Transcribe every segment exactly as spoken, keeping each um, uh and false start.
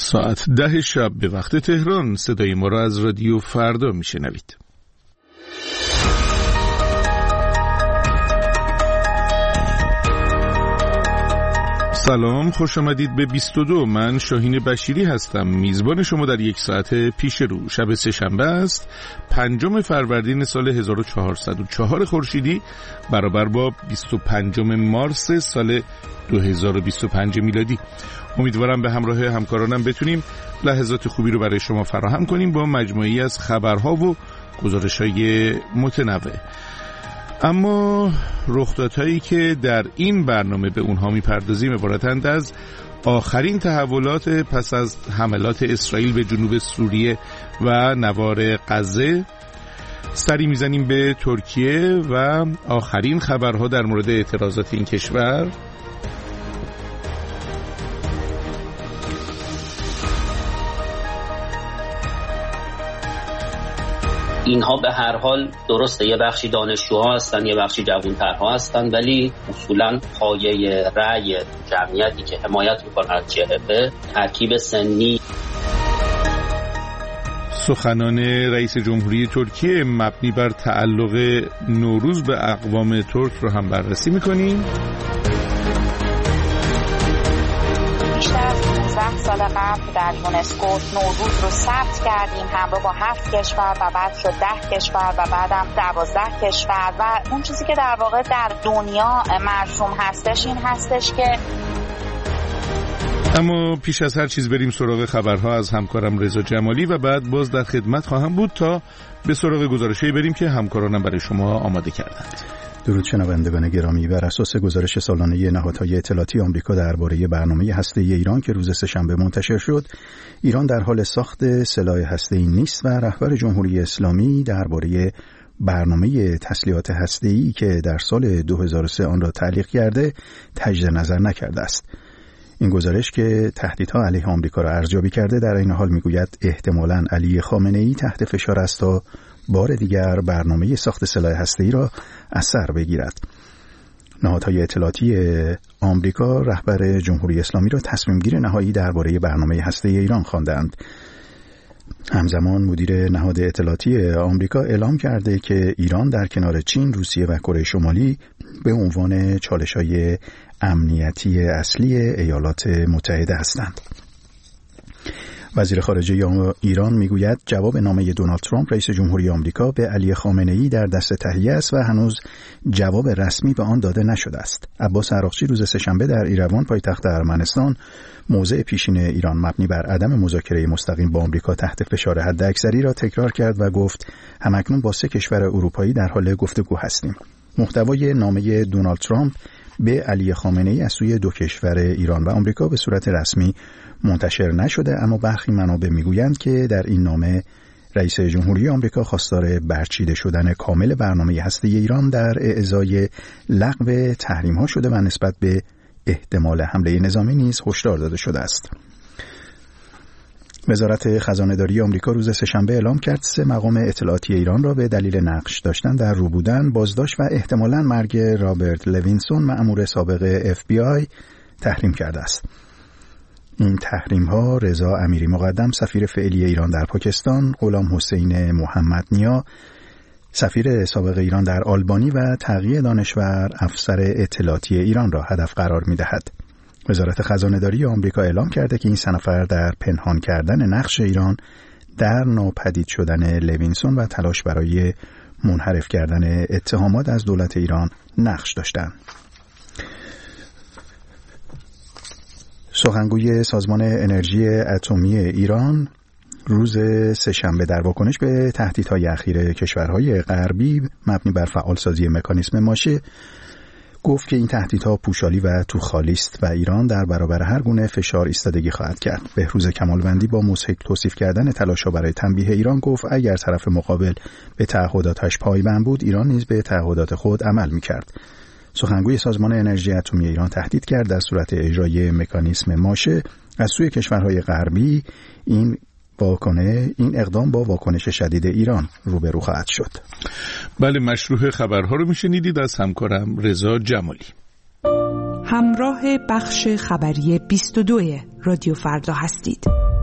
ساعت ده شب به وقت تهران صدای ما را از رادیو فردا میشنوید. سلام، خوش آمدید به بیست و دو. من شاهین بشیری هستم، میزبان شما در یک ساعت پیش رو. شب سه‌شنبه است، پنجم فروردین سال هزار و چهارصد و چهار خورشیدی، برابر با بیست و پنجم مارس سال دو هزار و بیست و پنج میلادی. امیدوارم به همراه همکارانم بتونیم لحظات خوبی رو برای شما فراهم کنیم با مجموعی از خبرها و گزارش‌های متنوع. اما رخدادهایی که در این برنامه به اونها میپردازیم عبارتند از آخرین تحولات پس از حملات اسرائیل به جنوب سوریه و نوار غزه، سری میزنیم به ترکیه و آخرین خبرها در مورد اعتراضات این کشور. اینها به هر حال درسته یه بخشی دانشجوها هستن، یه بخشی جوان‌ترها هستن، ولی اصولاً پایه رأی جمعیتی که حمایت میکنن از جبهه ترکیب سنی. سخنان رئیس جمهوری ترکیه مبنی بر تعلق نوروز به اقوام ترک رو هم بررسی میکنیم. سال قبل در یونسکو نوروز رو ثبت کردیم همراه با هفت کشور و بعد شد ده کشور و بعدم دوازده کشور و اون چیزی که در واقع در دنیا مرسوم هستش این هستش که اما پیش از هر چیز بریم سراغ خبرها از همکارم رضا جمالی و بعد باز در خدمت خواهم بود تا به سراغ گزارشی بریم که همکارانم برای شما آماده کردند. درود شنوندگان گرامی، بر اساس گزارش سالانه نهادهای اطلاعاتی آمریکا درباره برنامه هسته‌ای ایران که روز سه‌شنبه منتشر شد، ایران در حال ساخت سلاح هسته‌ای نیست و رهبر جمهوری اسلامی درباره برنامه تسلیحات هسته‌ای که در سال دو هزار و سه آن را تعلیق کرده تجدید نظر نکرده است. این گزارش که تهدیدها علیه آمریکا را ارزیابی کرده در این حال میگوید احتمالاً علی خامنه‌ای تحت فشار است تا بار دیگر برنامه ساخت سلاح هسته‌ای را از سر بگیرد. نهادهای اطلاعاتی آمریکا رهبر جمهوری اسلامی را تصمیم گیر نهایی درباره برنامه هسته‌ای ایران خواندند. همزمان مدیر نهاد اطلاعاتی آمریکا اعلام کرده که ایران در کنار چین، روسیه و کره شمالی به عنوان چالش‌های امنیتی اصلی ایالات متحده هستند. وزیر خارجه ایران میگوید جواب نامه دونالد ترامپ رئیس جمهوری آمریکا به علی خامنه‌ای در دست تهیه است و هنوز جواب رسمی به آن داده نشده است. عباس عراقچی روز سه‌شنبه در ایروان پایتخت ارمنستان موضع پیشین ایران مبنی بر عدم مذاکره مستقیم با آمریکا تحت فشار حداکثری را تکرار کرد و گفت همکنون با سه کشور اروپایی در حال گفتگو هستیم. محتوای نامه دونالد ترامپ به علی خامنه‌ای از سوی دو کشور ایران و آمریکا به صورت رسمی منتشر نشده، اما برخی منابع میگویند که در این نامه رئیس جمهوری آمریکا خواستار برچیده شدن کامل برنامه هسته‌ای ایران در اعضای لغو تحریم‌ها شده و نسبت به احتمال حمله نظامی نیز هشدار داده شده است. وزارت خزانه‌داری آمریکا روز سه‌شنبه اعلام کرد سه مقام اطلاعاتی ایران را به دلیل نقش داشتن در رو بودن بازداشت و احتمالاً مرگ رابرت لوینسون مأمور سابق اف بی آی تحریم کرده است. این تحریم‌ها رضا امیری مقدم سفیر فعلی ایران در پاکستان، غلام حسین محمد نیا سفیر سابق ایران در آلبانی و تقی دانشور افسر اطلاعاتی ایران را هدف قرار می‌دهد. وزارت خزانه‌داری آمریکا اعلام کرده که این سه نفر در پنهان کردن نقش ایران در ناپدید شدن لوینسون و تلاش برای منحرف کردن اتهامات از دولت ایران نقش داشتند. سخنگوی سازمان انرژی اتمی ایران روز سه‌شنبه در واکنش به تهدیدهای اخیر کشورهای غربی مبنی بر فعالسازی مکانیسم ماشه گفت که این تهدیدها پوشالی و توخالی است و ایران در برابر هر گونه فشار ایستادگی خواهد کرد. بهروز کمالوندی با مضحک توصیف کردن تلاش‌ها برای تنبیه ایران گفت اگر طرف مقابل به تعهداتش پایبند بود ایران نیز به تعهدات خود عمل می‌کرد. سخنگوی سازمان انرژی اتمی ایران تهدید کرد در صورت اجرای مکانیسم ماشه از سوی کشورهای غربی این واکنه این اقدام با واکنش شدید ایران روبرو خواهد شد. بله، مشروع خبرها رو میشنیدید از همکارم رضا جمالی. همراه بخش خبری بیست و دو رادیو فردا هستید.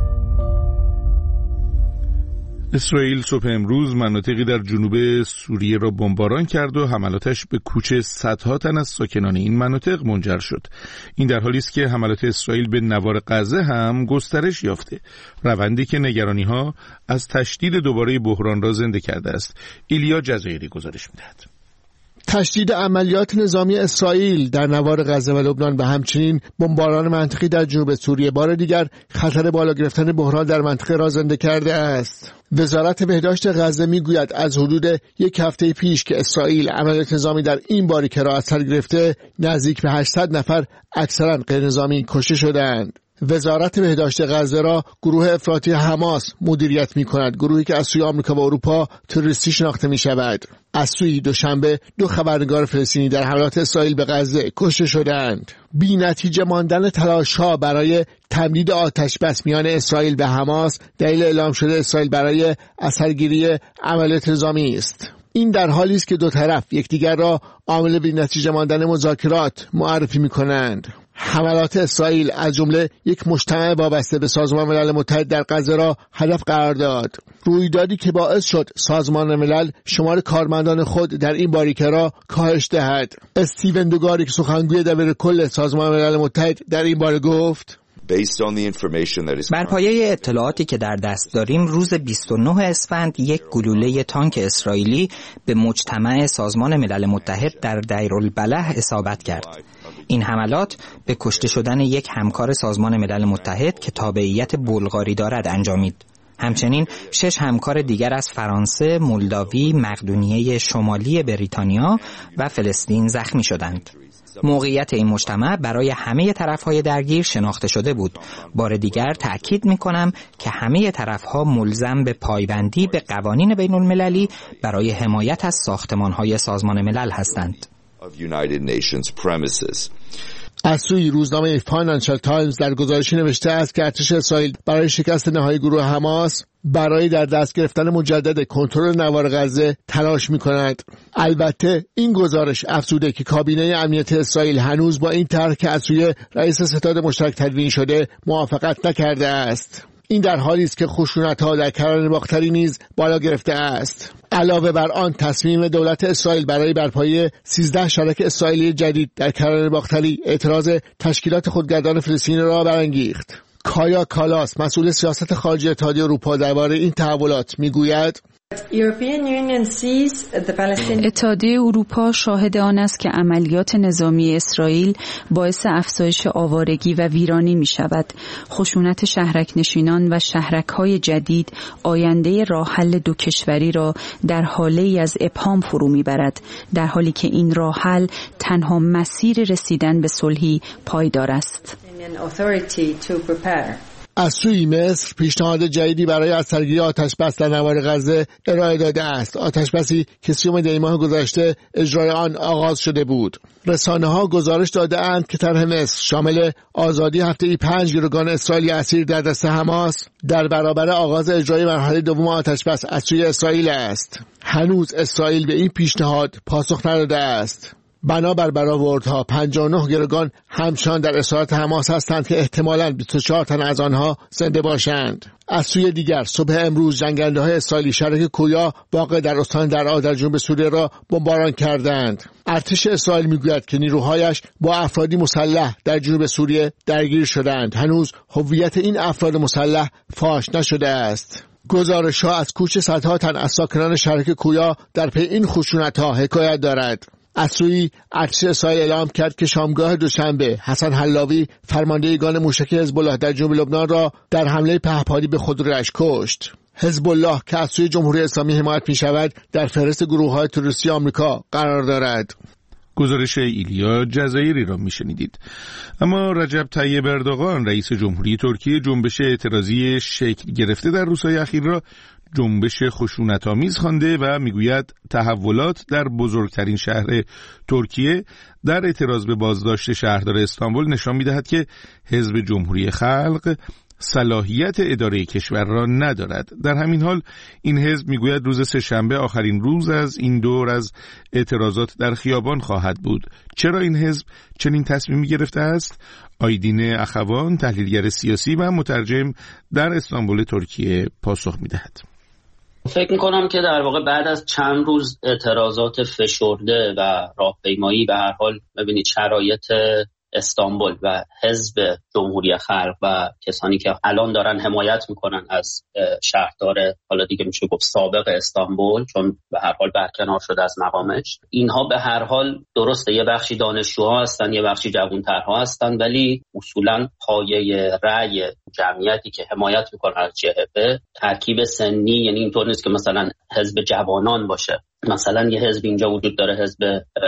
اسرائیل صبح امروز مناطقی در جنوب سوریه را بمباران کرد و حملاتش به کوچ صدها تن از ساکنان این مناطق منجر شد. این در حالی است که حملات اسرائیل به نوار غزه هم گسترش یافته، روندی که نگرانی‌ها از تشدید دوباره بحران را زنده کرده است. ایلیا جزایری گزارش می‌دهد. تشدید عملیات نظامی اسرائیل در نوار غزه و لبنان و همچنین بمباران منطقی در جنوب سوریه بار دیگر خطر بالا گرفتن بحران در منطقه را زنده کرده است. وزارت بهداشت غزه میگوید از حدود یک هفته پیش که اسرائیل عملیات نظامی در این باریکه را از سر گرفته، نزدیک به هشتصد نفر اکثرا غیر نظامی کشته شدند. وزارت بهداشت غزه را گروه افراطی حماس مدیریت می کند، گروهی که از سوی آمریکا و اروپا تروریستی شناخته می شود. از سوی دوشنبه دو خبرنگار فلسطینی در حملات اسرائیل به غزه کشته شدند. بی نتیجه ماندن تلاش‌ها برای تمدید آتش بس میان اسرائیل و حماس دلیل اعلام شده اسرائیل برای اثرگیری عملیات نظامی است. این در حالی است که دو طرف یکدیگر را عامل بی نتیجه ماندن مذاکرات معرفی می کنند. حملات اسرائیل از جمله یک مجتمع وابسته به سازمان ملل متحد در غزه را هدف قرار داد. رویدادی که باعث شد سازمان ملل شمار کارمندان خود در این باریکه را کاهش دهد. استیون دوگاریک سخنگوی دبیر کل سازمان ملل متحد در این باره گفت: بر پایه اطلاعاتی که در دست داریم روز بیست و نه اسفند یک گلوله تانک اسرائیلی به مجتمع سازمان ملل متحد در دیرالبلح اصابت کرد. این حملات به کشته شدن یک همکار سازمان ملل متحد که تابعیت بلغاری دارد انجامید. همچنین شش همکار دیگر از فرانسه، مولداوی، مقدونیه شمالی بریتانیا و فلسطین زخمی شدند. موقعیت این مجتمع برای همه طرف‌های درگیر شناخته شده بود. بار دیگر تأکید می‌کنم که همه طرف‌ها ملزم به پایبندی به قوانین بین‌المللی برای حمایت از ساختمان‌های سازمان ملل هستند. از سوی روزنامه فاینانشال تایمز در گزارشی نوشته است که ارتش اسرائیل برای شکست نهایی گروه حماس برای در دست گرفتن مجدد کنترل نوار غزه تلاش می‌کند. البته این گزارش افزوده که کابینه امنیتی اسرائیل هنوز با این طرح که از سوی رئیس ستاد مشترک تدوین شده موافقت نکرده است. این در حالی است که خشونت‌ها در کرانه باختری نیز بالا گرفته است. علاوه بر آن تصمیم دولت اسرائیل برای برپایی سیزده شرک اسرائیلی جدید در کرانه باختری اعتراض تشکیلات خودگردان فلسطین را برانگیخت. کایا کالاس مسئول سیاست خارجی اتحادیه اروپا درباره این تحولات میگوید: اتحادیه اروپا شاهد آن است که عملیات نظامی اسرائیل باعث افزایش آوارگی و ویرانی می شود. خشونت شهرک نشینان و شهرک های جدید آینده راه حل دو کشوری را در حاله ای از ابهام فرو می برد، در حالی که این راه حل تنها مسیر رسیدن به صلحی پایدار است. از سوی مصر پیشنهاد جدیدی برای اثرگیری آتش‌بس در نوار غزه ارائه داده است. آتش‌بسی که سیوم دی ماه گذشته اجرای آن آغاز شده بود. رسانه‌ها گزارش داده اند که طرح مصر شامل آزادی هفته‌ای پنج گروگان اسرائیلی اسیر در دست حماس در برابر آغاز اجرای مرحله دوم آتش‌بس از سوی اسرائیل است. هنوز اسرائیل به این پیشنهاد پاسخ نداده است. بنابر برآوردها پنجاه و نه گروگان همچنان در اسارت حماس هستند که احتمالاً بیست و چهار تن از آنها زنده باشند. از سوی دیگر صبح امروز جنگنده‌های اسرائیلی شرک کویا واقع در استان درعا در جنوب سوریه را بمباران کردند. ارتش اسرائیل میگوید که نیروهایش با افرادی مسلح در جنوب سوریه درگیر شدند. هنوز هویت این افراد مسلح فاش نشده است. گزارش‌ها از کوچ صدها تن از ساکنان شرک کویا در پی این خشونت‌ها حکایت دارد. از سوی ارتش اسرائیل اعلام کرد که شامگاه دوشنبه حسن حلاوی فرماندهگان موشکی حزب الله در جنوب لبنان را در حمله پهپادی به خودرویش کشت. حزب الله که از سوی جمهوری اسلامی حمایت می شود در فهرست گروه‌های تروریستی آمریکا قرار دارد. گزارش ایلیا جزایری را میشنیدید. اما رجب طیب اردوغان رئیس جمهوری ترکیه جنبش اعتراضی شکل گرفته در روزهای اخیر را جنبش خشونت‌آمیز خوانده و میگوید تحولات در بزرگترین شهر ترکیه در اعتراض به بازداشت شهردار استانبول نشان می‌دهد که حزب جمهوری خلق صلاحیت اداره کشور را ندارد. در همین حال این حزب میگوید روز سه‌شنبه آخرین روز از این دور از اعتراضات در خیابان خواهد بود. چرا این حزب چنین تصمیمی گرفته است؟ آیدین اخوان تحلیلگر سیاسی و مترجم در استانبول ترکیه پاسخ میدهد. فکر میکنم که در واقع بعد از چند روز اعتراضات فشرده و راهپیمایی به هر حال ببینید شرایط استانبول و حزب جمهوری خلق و کسانی که الان دارن حمایت میکنن از شهردار حالا دیگه میشه گفت سابق استانبول، چون به هر حال برکنار شده از مقامش، اینها به هر حال درسته یه بخشی دانشجوها هستن یه بخشی جوانترها هستن، ولی اصولا پایه رأی جمعیتی که حمایت میکنن از جبهه ترکیب سنی، یعنی اینطور نیست که مثلا حزب جوانان باشه. مثلا یه حزب اینجا وجود داره، حزب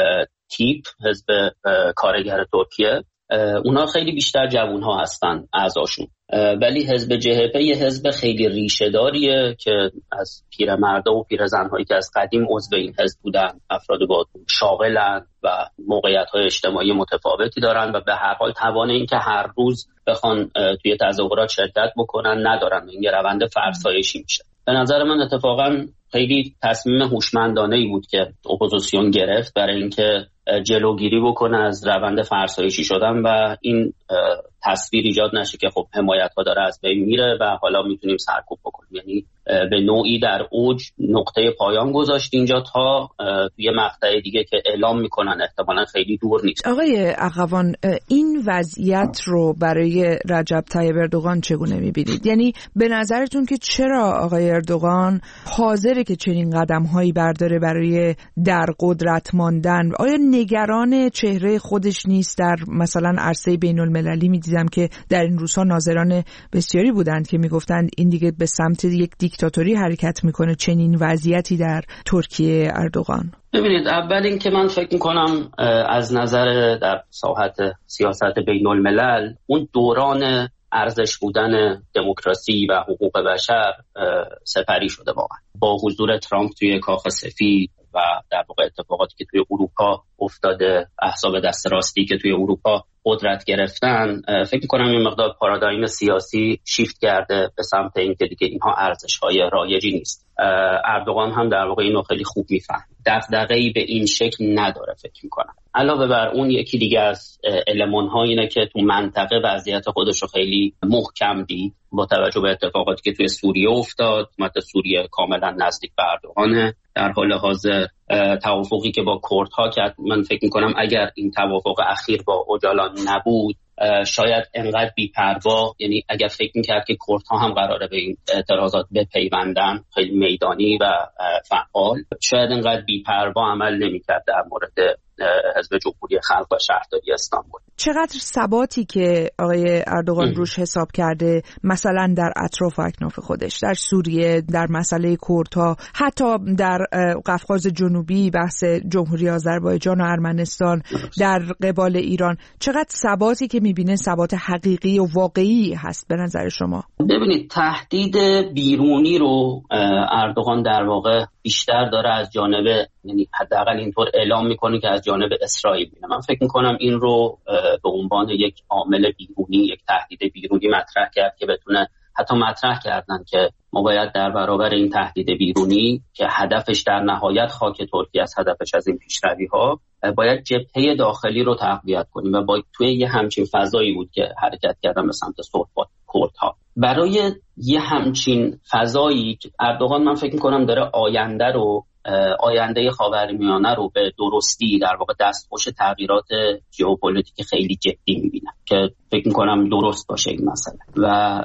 تیپ، حزب کارگر ترکیه، اونا خیلی بیشتر جوانها هستن اعضاشون، ولی حزب جهپه یه حزب خیلی ریشه داریه که از پیرمردا و پیرزن‌هایی که از قدیم عضو این حزب بودن، افراد با شاغلن و موقعیت‌های اجتماعی متفاوتی دارن و به هر حال توان این که هر روز بخوان توی تظاهرات شرکت بکنن ندارن. این یه روند فرسایشی میشه. به نظر من اتفاقا خیلی تصمیم هوشمندانه‌ای بود که اپوزیسیون گرفت برای اینکه جلوگیری بکنه از روند فرسایشی شدن و این تصویر ایجاد نشه که خب حمایت‌ها داره از بین میره و حالا میتونیم سرکوب بکنیم. یعنی به نوعی در اوج نقطه پایان گذاشت اینجا تا توی مقطع دیگه که اعلام میکنن احتمالاً خیلی دور نیست. آقای اقوان، این وضعیت رو برای رجب طیب اردوغان چگونه میبینید؟ یعنی به نظرتون که چرا آقای اردوغان حاضره که چنین قدم‌هایی برداره برای در قدرت ماندن؟ آیا نگران چهره خودش نیست؟ در مثلا عرصه بین‌المللی می‌دیدم که در این روزها ناظران بسیاری بودند که میگفتند این دیگه به سمت یک دیکتاتوری حرکت میکنه. چنین وضعیتی در ترکیه اردوغان؟ ببینید، اول این که من فکر میکنم از نظر در ساحت سیاست بین‌الملل اون دوران ارزش بودن دموکراسی و حقوق بشر سپری شده واقعا. با حضور ترامپ توی کاخ سفید و در واقع اتفاقاتی که توی اروپا افتاده، احزاب دست راستی که توی اروپا قدرت گرفتن، فکر می‌کنم این مقدار پارادایم سیاسی شیفت کرده به سمت اینکه دیگه اینها ارزش‌های رایجی نیست. اردوغان هم در واقع اینو خیلی خوب میفهمه. دغدغه‌ای به این شکل نداره فکر می‌کنم. علاوه بر اون یکی دیگه از المان‌ها اینه که تو منطقه وضعیت خودش رو خیلی محکم دید با توجه به اتفاقاتی که توی سوریه افتاد. مثلا سوریه کاملا نزدیک به اردوغانه. در حال حاضر توافقی که با کردها کرد، من فکر می‌کنم اگر این توافق اخیر با اوجالان نبود شاید انقدر بی‌پروا، یعنی اگر فکر می‌کرد که کردها هم قراره به این اعتراضات بپیوندن خیلی میدانی و فعال، شاید انقدر بی‌پروا عمل نمی‌کرد در مورد حزب جمهوری خلق و شهرداری استانبول. چقدر ثباتی که آقای اردوغان روش حساب کرده مثلا در اطراف اکناف خودش، در سوریه، در مسئله کردها، حتی در قفقاز جنوبی، بحث جمهوری آذربایجان و ارمنستان، در قبال ایران، چقدر ثباتی که میبینه ثبات حقیقی و واقعی هست به نظر شما؟ ببینید، تهدید بیرونی رو اردوغان در واقع بیشتر داره از جانب، یعنی حداقل اینطور اعلام میکنه که از جانب اسرائیل میاد. من فکر میکنم این رو به عنوان یک عامل بیرونی، یک تهدید بیرونی مطرح کرد که بتونه، حتی مطرح کردن که ما باید در برابر این تهدید بیرونی که هدفش در نهایت خاک ترکیه است، هدفش از این پیشروی ها، باید جبهه داخلی رو تقویت کنیم و با توی یه همچین فضایی بود که حرکت کردن به سمت صلح با کردها. برای یه همچین فضایی اردوغان من فکر می‌کنم داره آینده رو آینده خاورمیانه رو به درستی در واقع دستخوش تغییرات ژئوپلیتیک خیلی جدی می‌بینه که فکر می‌کنم درست باشه این مسئله. و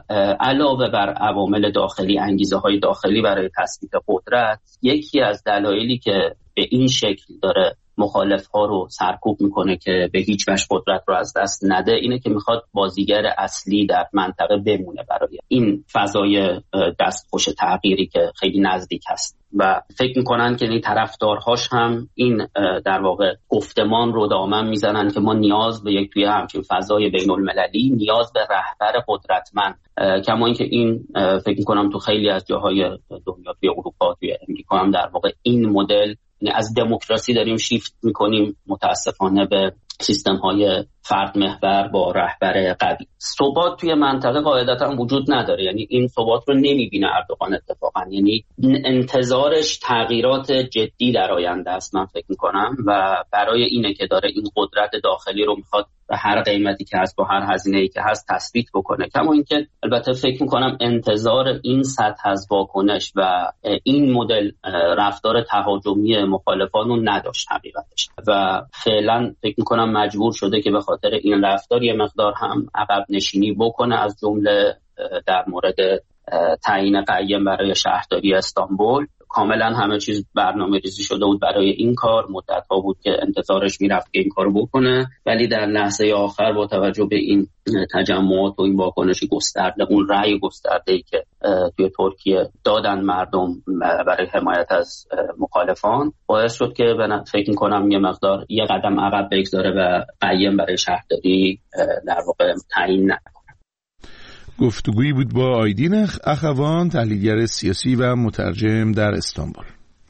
علاوه بر عوامل داخلی، انگیزه‌های داخلی برای تثبیت قدرت، یکی از دلایلی که به این شکل داره مخالف ها رو سرکوب میکنه که به هیچ وجه قدرت رو از دست نده، اینه که میخواد بازیگر اصلی در منطقه بمونه برای این فضای دستخوش تغییری که خیلی نزدیک هست. و فکر میکنن که این طرفدارهاش هم این در واقع گفتمان رو دامن میزنن که ما نیاز به یک توی همچین فضای بین المللی نیاز به رهبر قدرتمند، کما اینکه این فکر میکنم تو خیلی از جاهای دنیا، توی اروپا، توی امریکا هم در واقع این مدل، یعنی از دموکراسی داریم شیفت میکنیم متاسفانه به سیستم های فرد محور با رهبر قوی. ثبات توی منطقه قاعدتا وجود نداره، یعنی این ثبات رو نمیبینه اردوغان اتفاقا، یعنی انتظارش تغییرات جدی در آینده است من فکر میکنم و برای اینه که داره این قدرت داخلی رو میخواد به هر قیمتی که هست با هر هزینه‌ای که هست تثبیت بکنه. کما اینکه البته فکر میکنم انتظار این سطح از واکنش و این مدل رفتار تهاجمی مخالفان رو نداشت حقیقتش و فعلا فکر میکنم مجبور شده که به خاطر این رفتار یه مقدار هم عقب نشینی بکنه، از جمله در مورد تعیین قیم برای شهرداری استانبول. کاملا همه چیز برنامه ریزی شده بود برای این کار، مدت ها بود که انتظارش میرفت که این کار بکنه، ولی در لحظه آخر با توجه به این تجمعات و این واکنش گسترده، اون رأی گسترده‌ای که توی ترکیه دادن مردم برای حمایت از مخالفان، باعث شد که فکر می‌کنم یه مقدار یه قدم عقب بگذاره و قیم برای شهرداری در واقع تعیین نکنه. گفتگویی بود با آیدین اخوان، تحلیلگر سیاسی و مترجم در استانبول.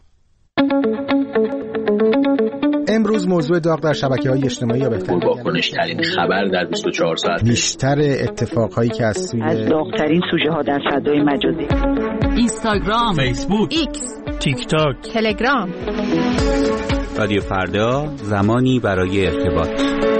امروز موضوع داغ در شبکه‌های اجتماعی یا بهتر واکنش‌ترین خبر در بیست و چهار ساعت، بیشتر اتفاقهایی که از سوی از داغ‌ترین سوژه‌ها در فضای مجازی، اینستاگرام، فیسبوک، ایکس، تیک تاک، تلگرام. رادیو فردا، زمانی برای ارتباط.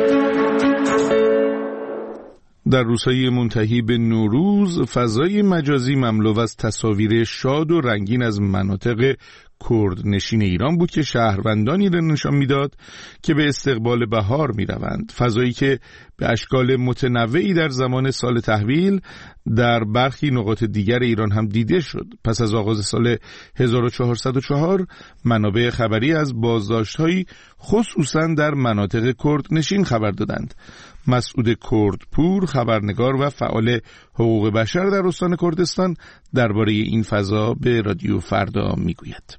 در روزهای منتهی به نوروز فضای مجازی مملو از تصاویر شاد و رنگین از مناطق کرد نشین ایران بود که شهروندانی را نشان میداد که به استقبال بهار می روند. فضایی که به اشکال متنوعی در زمان سال تحویل در برخی نقاط دیگر ایران هم دیده شد. پس از آغاز سال هزار و چهارصد و چهار منابع خبری از بازداشت‌هایی خصوصا در مناطق کرد نشین خبر دادند. مسعود کردپور، خبرنگار و فعال حقوق بشر در استان کردستان، درباره این فضا به رادیو فردا میگوید.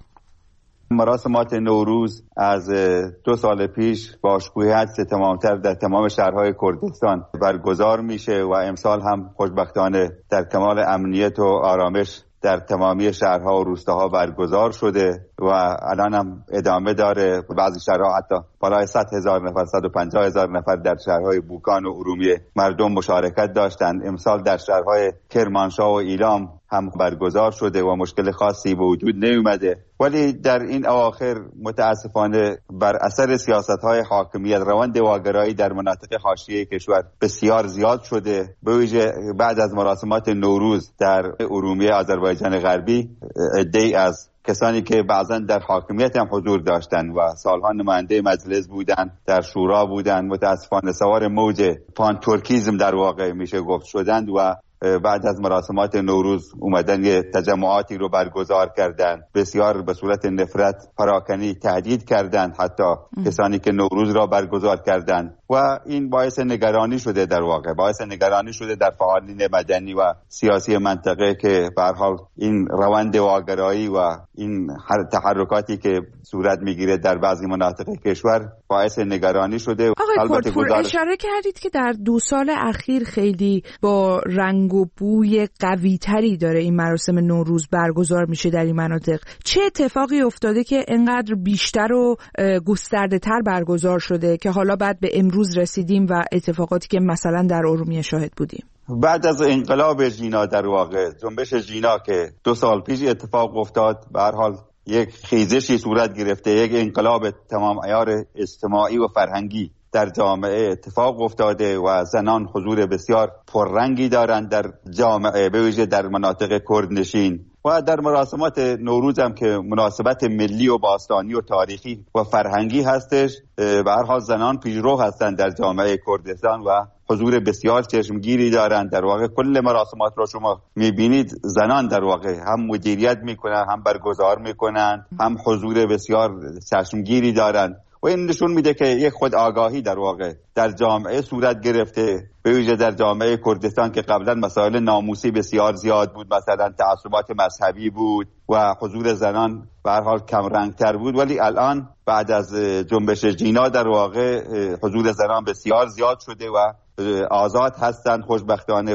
مراسمات نوروز از دو سال پیش با شکوهیت تمامتر در تمام شهرهای کردستان برگزار میشه و امسال هم خوشبختانه در کمال امنیت و آرامش در تمامی شهرها و روستاها برگزار شده و الان هم ادامه داره. بعضی شهرها حتی بالای صد هزار نفر، صد و پنجاه هزار نفر در شهرهای بوکان و ارومیه مردم مشارکت داشتند. امسال در شهرهای کرمانشاه و ایلام هم برگزار شده و مشکل خاصی به وجود نیومده، ولی در این اواخر متاسفانه بر اثر سیاست‌های حاکمیت روند واگرایی در مناطق حاشیه کشور بسیار زیاد شده. به ویژه بعد از مراسمات نوروز در ارومیه آذربایجان غربی، عده‌ای از کسانی که بعضا در حاکمیت هم حضور داشتند و سالها نماینده مجلس بودند، در شورا بودند، متاسفانه سوار موج پان ترکیزم در واقع میشه گفت شدند و بعد از مراسمات نوروز اومدن یه تجمعاتی رو برگزار کردن، بسیار به صورت نفرت، پراکنی، تهدید کردن حتی ام. کسانی که نوروز را برگزار کردن و این باعث نگرانی شده، در واقع باعث نگرانی شده در فعالین مدنی و سیاسی منطقه که به هر حال این روند واگرایی و این تحرکاتی که صورت میگیره در بعضی مناطق کشور باعث نگرانی شده. آقای کردپور، اشاره کردید که در دو سال اخیر خیلی با رنگ و بوی قوی تری داره این مراسم نوروز برگزار میشه در این مناطق. چه اتفاقی افتاده که اینقدر بیشتر و گسترده تر برگزار شده که حالا بعد به امروز رسیدیم و اتفاقاتی که مثلا در ارومیه شاهد بودیم؟ بعد از انقلاب ژینا، در واقع جنبش ژینا که دو سال پیش اتفاق افتاد، به هر حال یک خیزشی صورت گرفته، یک انقلاب تمام عیار اجتماعی و فرهنگی در جامعه اتفاق افتاده و زنان حضور بسیار پررنگی دارند در جامعه، به ویژه در مناطق کردنشین. و در مراسمات نوروز هم که مناسبت ملی و باستانی و تاریخی و فرهنگی هستش، به هر حال زنان پیشرو هستند در جامعه کردستان و حضور بسیار چشمگیری دارند. در واقع کل مراسمات رو شما میبینید زنان در واقع هم مدیریت میکنن، هم برگزار میکنن، هم حضور بسیار چشمگیری دارند و این نشون میده که یک خود آگاهی در واقع در جامعه صورت گرفته، به ویژه در جامعه کردستان که قبلا مسائل ناموسی بسیار زیاد بود، مثلا تعصبات مذهبی بود و حضور زنان به هر حال کم رنگتر بود، ولی الان بعد از جنبش ژینا در واقع حضور زنان بسیار زیاد شده و آزاد هستند خوشبختانه و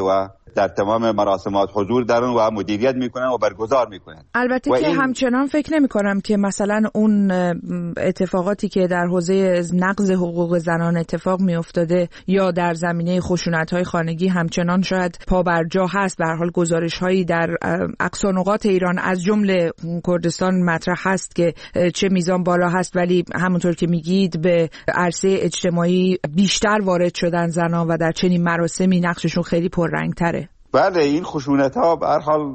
در تمام مراسمات حضور دارن و مدیریت میکنن و برگزار میکنن. البته که این... همچنان فکر نمی کنم که مثلا اون اتفاقاتی که در حوزه نقض حقوق زنان اتفاق می افتاده یا در زمینه خشونت‌های خانگی همچنان شاید پابرجا هست. به هر حال گزارش‌هایی در اقصا نقاط ایران از جمله کردستان مطرح هست که چه میزان بالا هست، ولی همونطور که میگید به عرصه اجتماعی بیشتر وارد شدن زنان و در چنین مراسمی نقششون خیلی پررنگ‌تره. بله، این خشونت ها به هر حال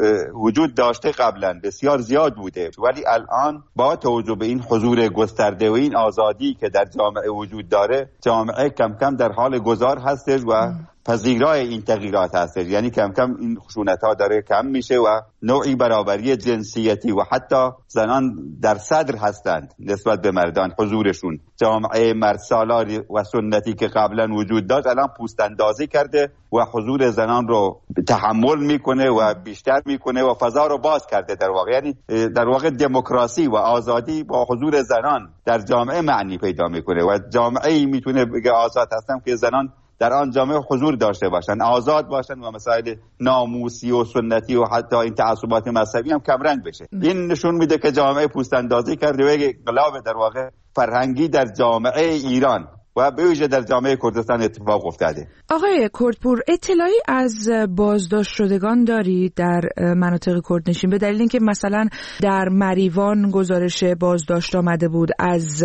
وجود داشته، قبلا بسیار زیاد بوده، ولی الان با توجه به این حضور گسترده و این آزادی که در جامعه وجود داره، جامعه کم کم در حال گذار هستش و پذیرای این تغییرات هستش. یعنی کم کم این خشونت ها داره کم میشه و نوعی برابری جنسیتی و حتی زنان در صدر هستند نسبت به مردان. حضورشون جامعه مرد سالار و سنتی که قبلا وجود داشت الان پوست اندازی کرده و حضور زنان رو تحمل میکنه و بیشتر میکنه و فضا رو باز کرده. در واقع یعنی در واقع دموکراسی و آزادی با حضور زنان در جامعه معنی پیدا میکنه و جامعه میتونه بگه آزاد هستم که زنان در آن جامعه حضور داشته باشن، آزاد باشن و مسائل ناموسی و سنتی و حتی این تعصبات مذهبی هم کمرنگ بشه. این نشون میده که جامعه پوست اندازی کرده و یک انقلاب در واقع فرهنگی در جامعه ایران و به ویژه در جامعه کردستان اتفاق افتاده. آقای کردپور، اطلاعی از بازداشت شدگان دارید در مناطق کردنشین؟ به دلیل اینکه مثلا در مریوان گزارش بازداشت آمده بود، از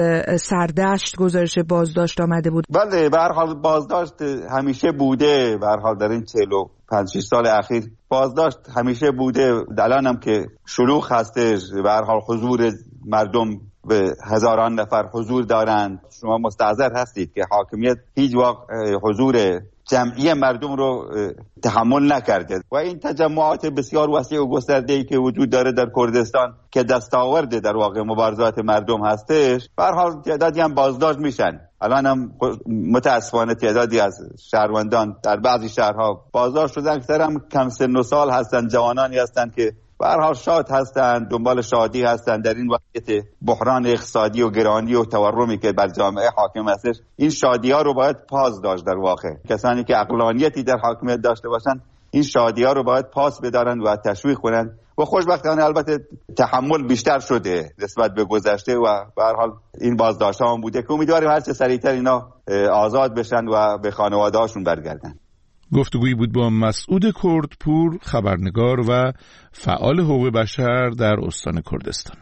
سردشت گزارش بازداشت آمده بود. بله، به هر حال بازداشت همیشه بوده. به هر حال در این چهل و پنج شش سال اخیر بازداشت همیشه بوده. الان هم که شلوغ هستش، به هر حال حضور مردم به هزاران نفر حضور دارند. شما مستحضر هستید که حاکمیت هیچ وقت حضور جمعی مردم رو تحمل نکرده و این تجمعات بسیار وسیع و گسترده‌ای که وجود داره در کردستان که دستاورد در واقع مبارزات مردم هستش، به هر حال تعدادی هم بازداشت میشن. الان هم متاسفانه تعدادی از شهروندان در بعضی شهرها بازداشت شدن، اکثر هم کم سن و سال هستن، جوانانی هستن که به هر حال شاد هستند، دنبال شادی هستند. در این وقت بحران اقتصادی و گرانی و تورمی که بر جامعه حاکم هستش، این شادی ها رو باید پاس داشت. در واقع کسانی که عقلانیتی در حاکمیت داشته باشند این شادی ها رو باید پاس بدارند و تشویق کنند و خوشبختانه البته تحمل بیشتر شده نسبت به گذشته و به هر حال این بازداشت ها هم بوده که امیدواریم هر چه سریعتر اینا آزاد بشن و به خانواده هاشون برگردن. گفتگویی بود با مسعود کردپور، خبرنگار و فعال حقوق بشر در استان کردستان.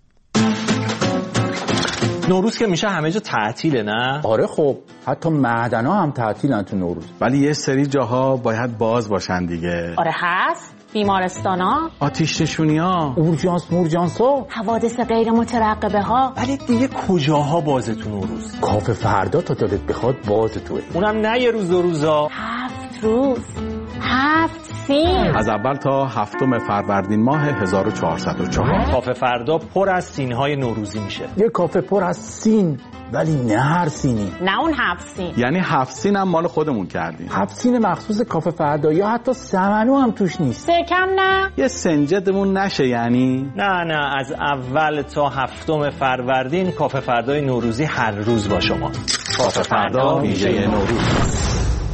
نوروز که میشه همه جا تعطیله، نه؟ آره خب حتی معدن‌ها هم تعطیلن تو نوروز، ولی یه سری جاها باید باز باشن دیگه. آره هست، بیمارستانا، آتش نشونی‌ها، اورژانس مورژانس‌ها، حوادث غیر مترقبه ها. ولی دیگه کجاها بازه تو نوروز؟ کافه فردا تا دلت بخواد بازه توه، اونم نه یه روز دو روزا، هفت روز، هفت سین، از اول تا هفتم فروردین ماه هزار و چهارصد و چهار. کافه فردا پر از سین‌های نوروزی میشه. یه کافه پر از سین، ولی نه هر سینی، نه اون هفت سین. یعنی هفت سین هم مال خودمون کردیم. هفت سین مخصوص کافه فردا، یا حتی سمنو هم توش نیست. سکم نه؟ یه سنجدمون نشه یعنی؟ نه نه، از اول تا هفتم فروردین کافه فردای نوروزی هر روز با شما. کافه فردا ویژه نوروز.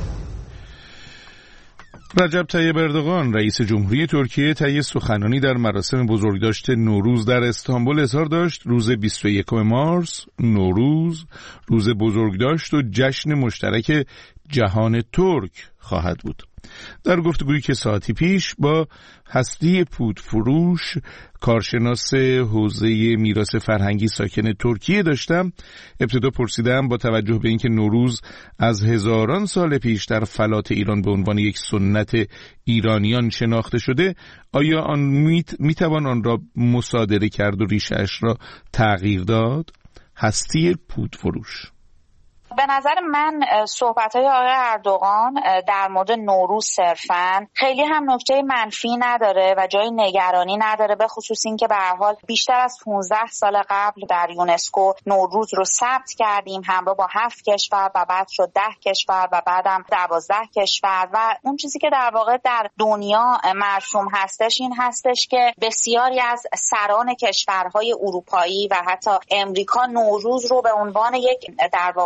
رجب طیب اردوغان رئیس جمهوری ترکیه طی سخنرانی در مراسم بزرگداشت نوروز در استانبول اظهار داشت روز بیست و یکم مارس نوروز روز بزرگداشت و جشن مشترک جهان ترک خواهد بود. در گفتگویی که ساعتی پیش با هستی پودفروش کارشناس حوزه میراث فرهنگی ساکن ترکیه داشتم، ابتدا پرسیدم با توجه به اینکه نوروز از هزاران سال پیش در فلات ایران به عنوان یک سنت ایرانیان شناخته شده، آیا آن میتوان آن را مصادره کرد و ریشه‌اش را تغییر داد؟ هستی پودفروش: به نظر من صحبت‌های آقای اردوغان در مورد نوروز صرفاً خیلی هم نکته منفی نداره و جای نگرانی نداره، به خصوص این که به هر حال بیشتر از پانزده سال قبل در یونسکو نوروز رو ثبت کردیم همراه با هفت کشور و بعد شد ده کشور و بعدم دوازده کشور و اون چیزی که در واقع در دنیا مرسوم هستش این هستش که بسیاری از سران کشورهای اروپایی و حتی امریکا نوروز رو به عنوان یک در واقع رسم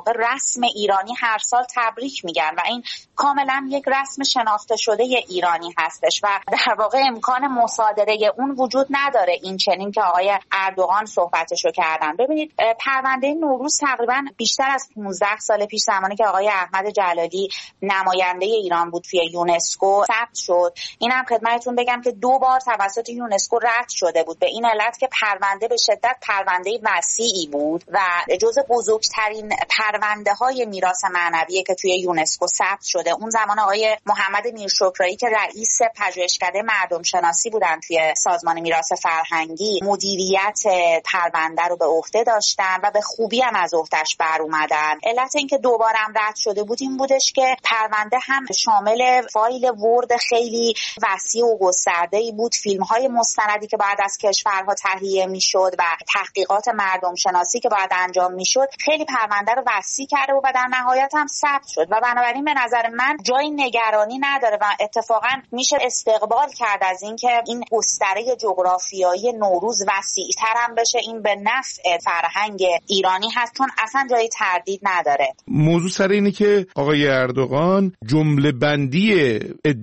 رسم ایرانی هر سال تبریک میگن و این کاملا یک رسم شناخته شده ایرانی هستش و در واقع امکان مصادره اون وجود نداره. این چنین که آقای اردوغان صحبتشو کردن. ببینید پرونده نوروز تقریبا بیشتر از پانزده سال پیش زمانی که آقای احمد جلالی نماینده ایران بود توی یونسکو ثبت شد. اینم خدمتتون بگم که دو بار توسط یونسکو رد شده بود به این علت که پرونده به شدت پرونده وسیعی بود و جزء بزرگترین پرونده های میراث معنوی که توی یونسکو ثبت شده. اون زمان آقای محمد میرشکرایی که رئیس پژوهشکده مردم شناسی بودن توی سازمان میراث فرهنگی مدیریت پرونده رو به عهده داشتن و به خوبی هم از عهده‌اش بر اومدن. علت اینکه دوبارم رد شده بود این بودش که پرونده هم شامل فایل ورد خیلی وسیع و گسترده‌ای بود، فیلم‌های مستندی که بعد از کشورها تهیه می‌شد و تحقیقات مردم شناسی که باید انجام می‌شد. خیلی پرونده رو وسیع کرده و در نهایت هم ثبت شد و بنابراین به نظر من جای نگرانی نداره و اتفاقا میشه استقبال کرد از اینکه این گستره جغرافیایی نوروز وسیع‌تر هم بشه. این به نفع فرهنگ ایرانی هست چون اصلا جای تردید نداره. موضوع سر اینه که آقای اردوغان جمله بندی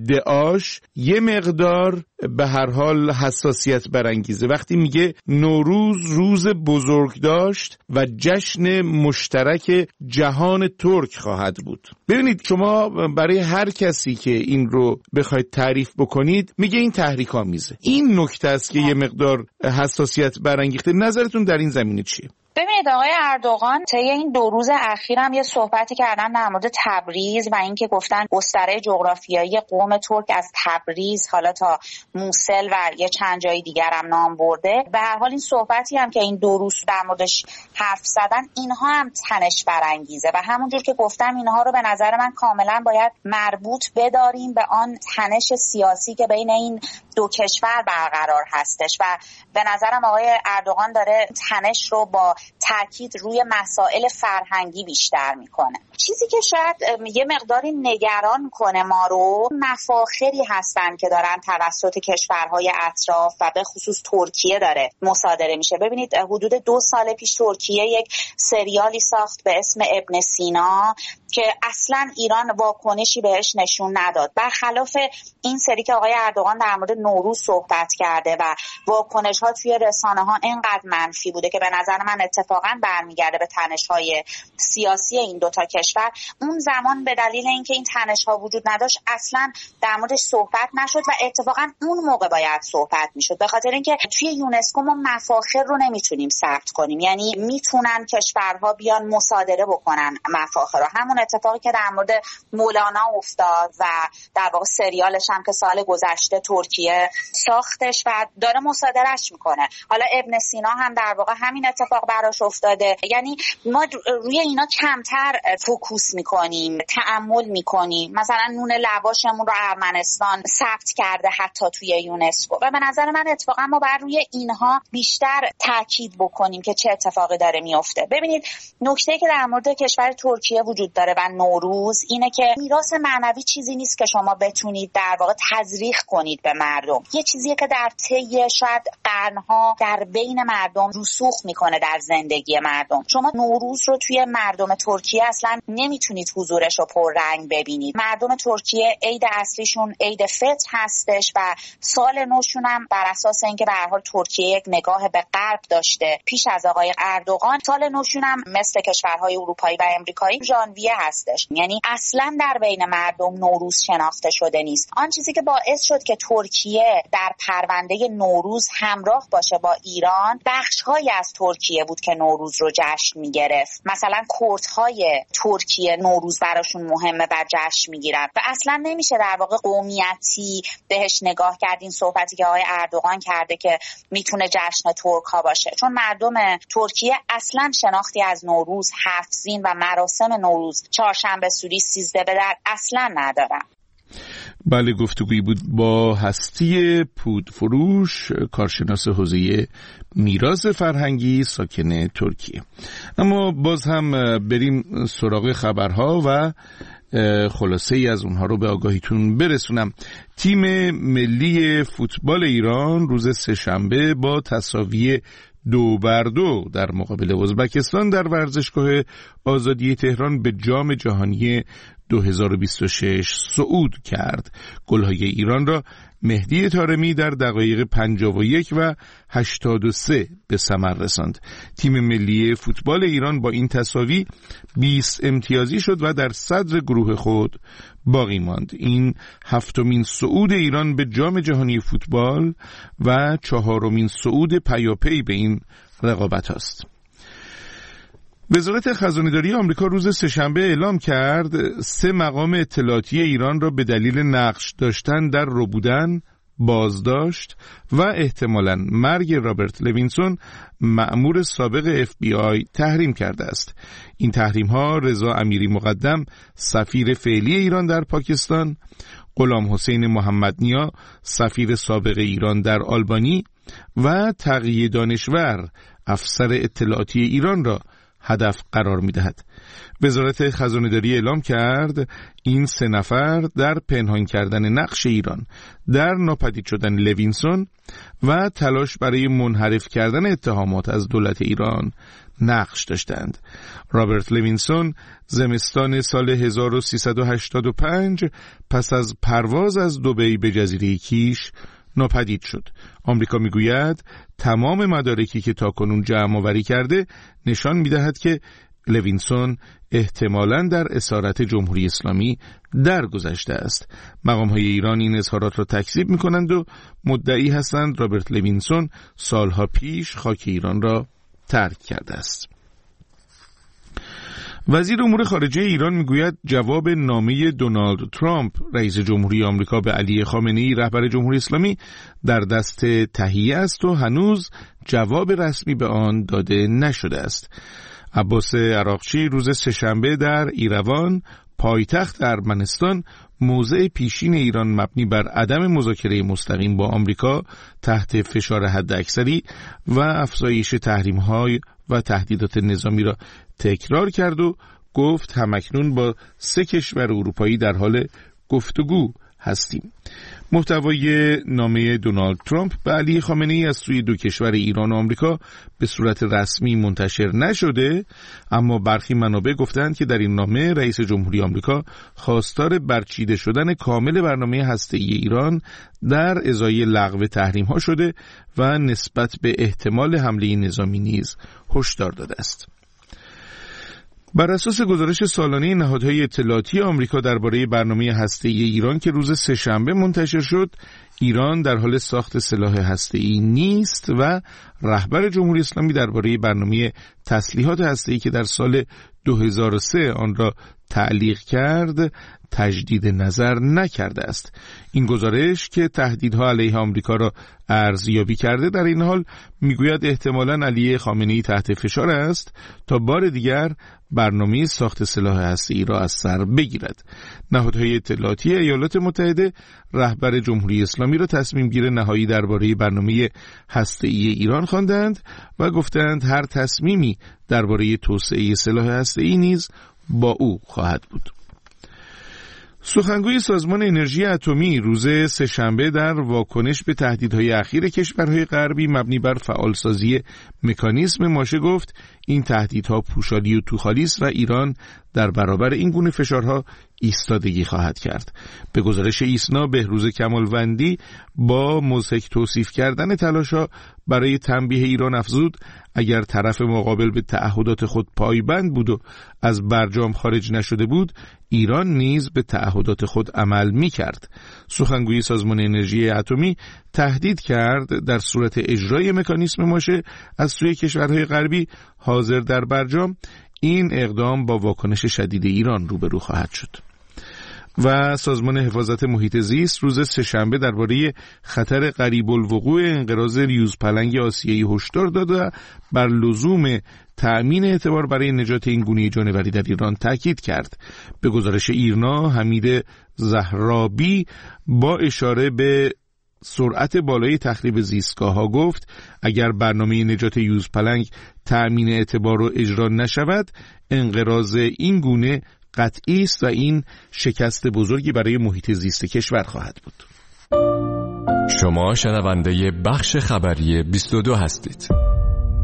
ادعاش یه مقدار به هر حال حساسیت برانگیزه. وقتی میگه نوروز روز بزرگ داشت و جشن مشترک جهان ترک خواهد بود. ببینید شما برای هر کسی که این رو بخواید تعریف بکنید میگه این تحریک آمیزه. این نکته است که یه مقدار حساسیت برانگیخته. نظرتون در این زمینه چیه؟ ببینید آقای اردوغان طی این دو روز اخیرم یه صحبتی کردن در مورد تبریز و اینکه گفتن گستره جغرافیایی قوم ترک از تبریز حالا تا موصل و یه چند جای دیگر هم نام برده. به هر حال این صحبتی هم که این دو روز در موردش حرف زدن اینها هم تنش برانگیزه و همونجور که گفتم اینها رو به نظر من کاملا باید مربوط بداریم به آن تنش سیاسی که بین این دو کشور برقرار هستش و به نظرم آقای اردوغان داره تنش رو با تاکید روی مسائل فرهنگی بیشتر میکنه. چیزی که شاید یه مقداری نگران کنه ما رو مفاخری هستن که دارن توسط کشورهای اطراف و به خصوص ترکیه داره مصادره میشه. ببینید حدود دو سال پیش ترکیه یک سریالی ساخت به اسم ابن سینا که اصلا ایران واکنشی بهش نشون نداد، برخلاف این سری که آقای اردوغان در مورد نوروز صحبت کرده و واکنش ها توی رسانه ها اینقدر منفی بوده که به نظر من اتفاقا برمیگرده به تنش های سیاسی این دوتا کشور. اون زمان به دلیل اینکه این تنش ها وجود نداشت اصلا در موردش صحبت نشد و اتفاقا اون موقع باید صحبت میشد، به خاطر اینکه توی یونسکو ما مفاخر رو نمیتونیم ثبت کنیم، یعنی میتونن کشورها بیان مصادره بکنن مفاخر رو. همون اتفاقی که در مورد مولانا افتاد و در واقع سریالش هم که سال گذشته ترکیه ساختش و داره مصادرهش میکنه. حالا ابن سینا هم در واقع همین اتفاق براش افتاده. یعنی ما روی اینا کمتر فوکوس میکنیم، تأمل میکنیم. مثلا نون لواشمون رو ارمنستان ثبت کرده حتی توی یونسکو و به نظر من اتفاقا ما بر روی اینها بیشتر تاکید بکنیم که چه اتفاقی داره میفته. ببینید نکته‌ای که در مورد کشور ترکیه وجود داره و نوروز اینه که میراث معنوی چیزی نیست که شما بتونید در واقع تزریق کنید به مردم. یه چیزیه که در طی شاید قرنها در بین مردم رسوخ میکنه در زندگی مردم. شما نوروز رو توی مردم ترکیه اصلا نمیتونید حضورش رو پررنگ ببینید. مردم ترکیه عید اصلیشون عید فطر هستش و سال نوشون هم بر اساس اینکه به هر حال ترکیه یک نگاه به غرب داشته پیش از آقای اردوغان، سال نوشون هم مثل کشورهای اروپایی و امریکایی ژانویه هستش. یعنی اصلا در بین مردم نوروز شناخته شده نیست. آن چیزی که باعث شد که ترکیه در پرونده نوروز همراه باشه با ایران، بخش‌هایی از ترکیه بود که نوروز رو جشن می‌گرفت. مثلا کردهای ترکیه نوروز براشون مهمه و جشن می‌گیرن و اصلا نمیشه در واقع قومیتی بهش نگاه کرد. این صحبتی که آقای اردوغان کرده که میتونه جشن ترک‌ها باشه، چون مردم ترکیه اصلا شناختی از نوروز، هفت زین و مراسم نوروز، چهارشنبه سوری، سیزده به در اصلا ندارن. بله، گفتگویی بود با هستی پودفروش، کارشناس حوزه میراث فرهنگی ساکن ترکیه. اما باز هم بریم سراغ خبرها و خلاصه ای از اونها رو به آگاهیتون برسونم. تیم ملی فوتبال ایران روز سه‌شنبه با تساوی دو بر دو در مقابل ازبکستان در ورزشگاه آزادی تهران به جام جهانی دو هزار و بیست و شش صعود کرد. گل‌های ایران را مهدی طارمی در دقایق پنجاه و یک و هشتاد و سه به ثمر رساند. تیم ملی فوتبال ایران با این تساوی بیست امتیازی شد و در صدر گروه خود باقی ماند. این هفتمین صعود ایران به جام جهانی فوتبال و چهارمین صعود پیاپی به این رقابت است. وزارت خزانه‌داری آمریکا روز سه‌شنبه اعلام کرد سه مقام اطلاعاتی ایران را به دلیل نقش داشتن در ربودن، بازداشت و احتمالاً مرگ رابرت لوینسون مأمور سابق اف بی آی تحریم کرده است. این تحریم‌ها رضا امیری مقدم سفیر فعلی ایران در پاکستان، غلام حسین محمدنیا سفیر سابق ایران در آلبانی و تقی دانشور افسر اطلاعاتی ایران را هدف قرار می دهد. وزارت خزانه‌داری اعلام کرد این سه نفر در پنهان کردن نقش ایران در ناپدید شدن لوینسون و تلاش برای منحرف کردن اتهامات از دولت ایران نقش داشتند. رابرت لوینسون زمستان سال هزار و سیصد و هشتاد و پنج پس از پرواز از دبی به جزیره کیش ناپدید شد. آمریکا میگوید تمام مدارکی که تاکنون جمع آوری کرده نشان میدهد که لوینسون احتمالاً در اسارت جمهوری اسلامی درگذشته است. مقام‌های ایران این اظهارات را تکذیب می‌کنند و مدعی هستند رابرت لوینسون سالها پیش خاک ایران را ترک کرده است. وزیر امور خارجه ایران میگوید جواب نامه دونالد ترامپ رئیس جمهوری آمریکا به علی خامنه‌ای رهبر جمهوری اسلامی در دست تهیه است و هنوز جواب رسمی به آن داده نشده است. عباس عراقچی روز سه‌شنبه در ایروان پایتخت ارمنستان موضع پیشین ایران مبنی بر عدم مذاکره مستقیم با آمریکا تحت فشار حداکثری و افزایش تحریم‌های و تهدیدات نظامی را تکرار کرد و گفت همکنون با سه کشور اروپایی در حال گفتگو هستیم. محتوای نامه دونالد ترامپ به علی خامنه‌ای از سوی دو کشور ایران و آمریکا به صورت رسمی منتشر نشده، اما برخی منابع گفتند که در این نامه رئیس جمهوری آمریکا خواستار برچیده شدن کامل برنامه هسته‌ای ایران در ازای لغو تحریم‌ها شده و نسبت به احتمال حمله نظامی نیز هشدار داده است. بر اساس گزارش سالانه نهادهای اطلاعاتی آمریکا درباره برنامه هسته‌ای ایران که روز سه‌شنبه منتشر شد، ایران در حال ساخت سلاح هسته‌ای نیست و رهبر جمهوری اسلامی درباره برنامه تسلیحات هسته‌ای که در سال دو هزار و سه آن را تعلیق کرد تجدید نظر نکرده است. این گزارش که تهدیدها علیه آمریکا را ارزیابی کرده در این حال میگوید احتمالاً علی خامنه‌ای تحت فشار است تا بار دیگر برنامه ساخت سلاح هسته‌ای را از سر بگیرد. نهادهای اطلاعاتی ایالات متحده رهبر جمهوری اسلامی را تصمیم گیر نهایی درباره برنامه هسته‌ای ایران خواندند و گفتند هر تصمیمی درباره توسعه سلاح هسته‌ای نیز با او خواهد بود. سخنگوی سازمان انرژی اتمی روز سه‌شنبه در واکنش به تهدیدهای اخیر کشورهای غربی مبنی بر فعالسازی مکانیزم ماشه گفت این تهدیدها پوشالی و توخالی است و ایران در برابر این گونه فشارها ایستادگی خواهد کرد. به گزارش ایسنا بهروز کمالوندی با مضحک توصیف کردن تلاش‌ها برای تنبیه ایران افزود اگر طرف مقابل به تعهدات خود پایبند بود و از برجام خارج نشده بود، ایران نیز به تعهدات خود عمل می‌کرد. سخنگوی سازمان انرژی اتمی تهدید کرد در صورت اجرای مکانیزم ماشه از سوی کشورهای غربی حاضر در برجام، این اقدام با واکنش شدید ایران روبرو خواهد شد. و سازمان حفاظت محیط زیست روز سه‌شنبه درباره خطر قریب الوقوع انقراض یوزپلنگ آسیایی هشدار داد و بر لزوم تأمین اعتبار برای نجات این گونه جانوری در ایران تاکید کرد. به گزارش ایرنا حمید زهرابی با اشاره به سرعت بالای تخریب زیستگاه‌ها گفت اگر برنامه نجات یوزپلنگ تأمین اعتبار و اجرا نشود، انقراض این گونه قطعی است و این شکست بزرگی برای محیط زیست کشور خواهد بود. شما شنونده بخش خبری بیست و دو هستید.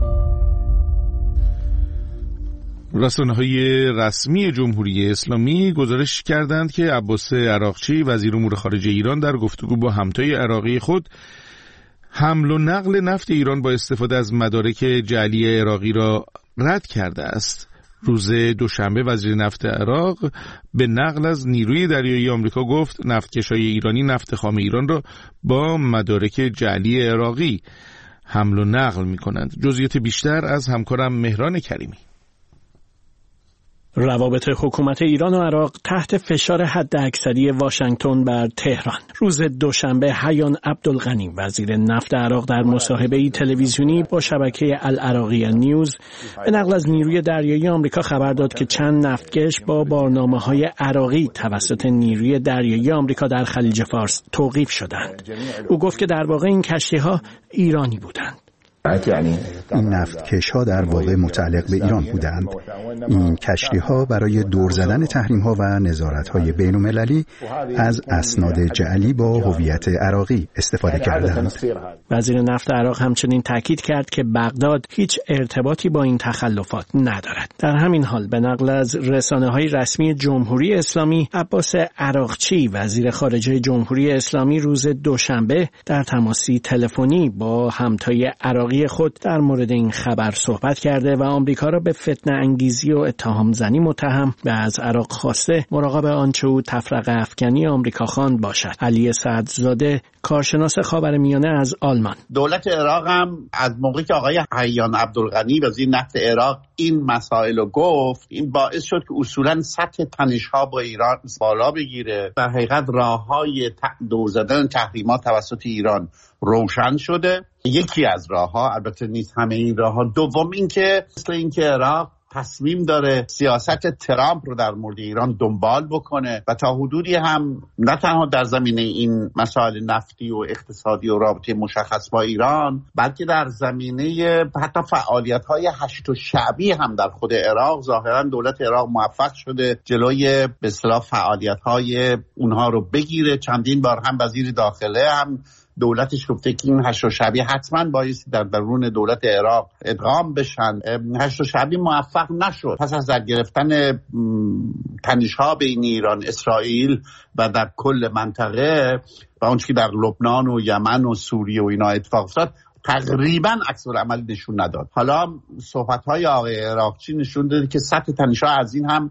رسانه‌های رسمی جمهوری اسلامی گزارش کردند که عباس عراقچی وزیر امور خارجه ایران در گفتگو با همتای عراقی خود حمل و نقل نفت ایران با استفاده از مدارک جعلی عراقی را رد کرده است. روز دوشنبه وزیر نفت عراق به نقل از نیروی دریایی آمریکا گفت نفتکش‌های ایرانی نفت خام ایران را با مدارک جعلی عراقی حمل و نقل می‌کنند. جزئیات بیشتر از همکارم مهران کریمی. روابط حکومت ایران و عراق تحت فشار حداکثری واشنگتن بر تهران. روز دوشنبه حیان عبدالغنی وزیر نفت عراق در مصاحبه‌ای تلویزیونی با شبکه العراقیه نیوز به نقل از نیروی دریایی آمریکا خبر داد که چند نفتکش با بارنامه‌های عراقی توسط نیروی دریایی آمریکا در خلیج فارس توقیف شدند. او گفت که در واقع این کشتی‌ها ایرانی بودند. این نفتکش ها در واقع متعلق به ایران بودند. این کشتی ها برای دور زدن تحریم ها و نظارت های بین المللی از اسناد جعلی با هویت عراقی استفاده کردند. وزیر نفت عراق همچنین تاکید کرد که بغداد هیچ ارتباطی با این تخلفات ندارد. در همین حال به نقل از رسانه های رسمی جمهوری اسلامی، عباس عراقچی وزیر خارجه جمهوری اسلامی روز دوشنبه در تماسی تلفنی با همتای عراقی خود در مورد این خبر صحبت کرده و آمریکا را به فتنه انگیزی و اتهام زنی متهم و از عراق خواسته مراقب آنچه او تفرقه افکنی آمریکا خواند باشد. علی سعدزاده کارشناس خاورمیانه از آلمان: دولت عراق هم از موقعی که آقای حیان عبدالغنی وزیر نفت عراق این مسائل رو گفت، این باعث شد که اصولا سطح تنش‌ها با ایران بالا بگیره. در حقیقت راه‌های دور زدن تحریمات توسط ایران روشن شده. یکی از راه‌ها، البته نیست همه این راه‌ها. دوم این که مثل این که عراق تصمیم داره سیاست ترامپ رو در مورد ایران دنبال بکنه و تا حدودی هم نه تنها در زمینه این مسائل نفتی و اقتصادی و رابطه مشخص با ایران، بلکه در زمینه حتی فعالیت‌های هشت شعبی هم در خود عراق. ظاهراً دولت عراق موفق شده جلوی به اصطلاح فعالیت‌های اونها رو بگیره. چندین بار هم وزیر داخله هم دولتش گفته که این هشت شعبی حتما بایستی در درون دولت عراق ادغام بشن. هشت شعبی موفق نشد. پس از در گرفتن تنش‌ها بین ایران، اسرائیل و در کل منطقه و اونچه که در لبنان و یمن و سوریه و اینا اتفاق افتاد، تقریبا عکس العمل نشون نداد. حالا صحبت‌های آقای عراقچی نشون داده که سطح تنش‌ها از این هم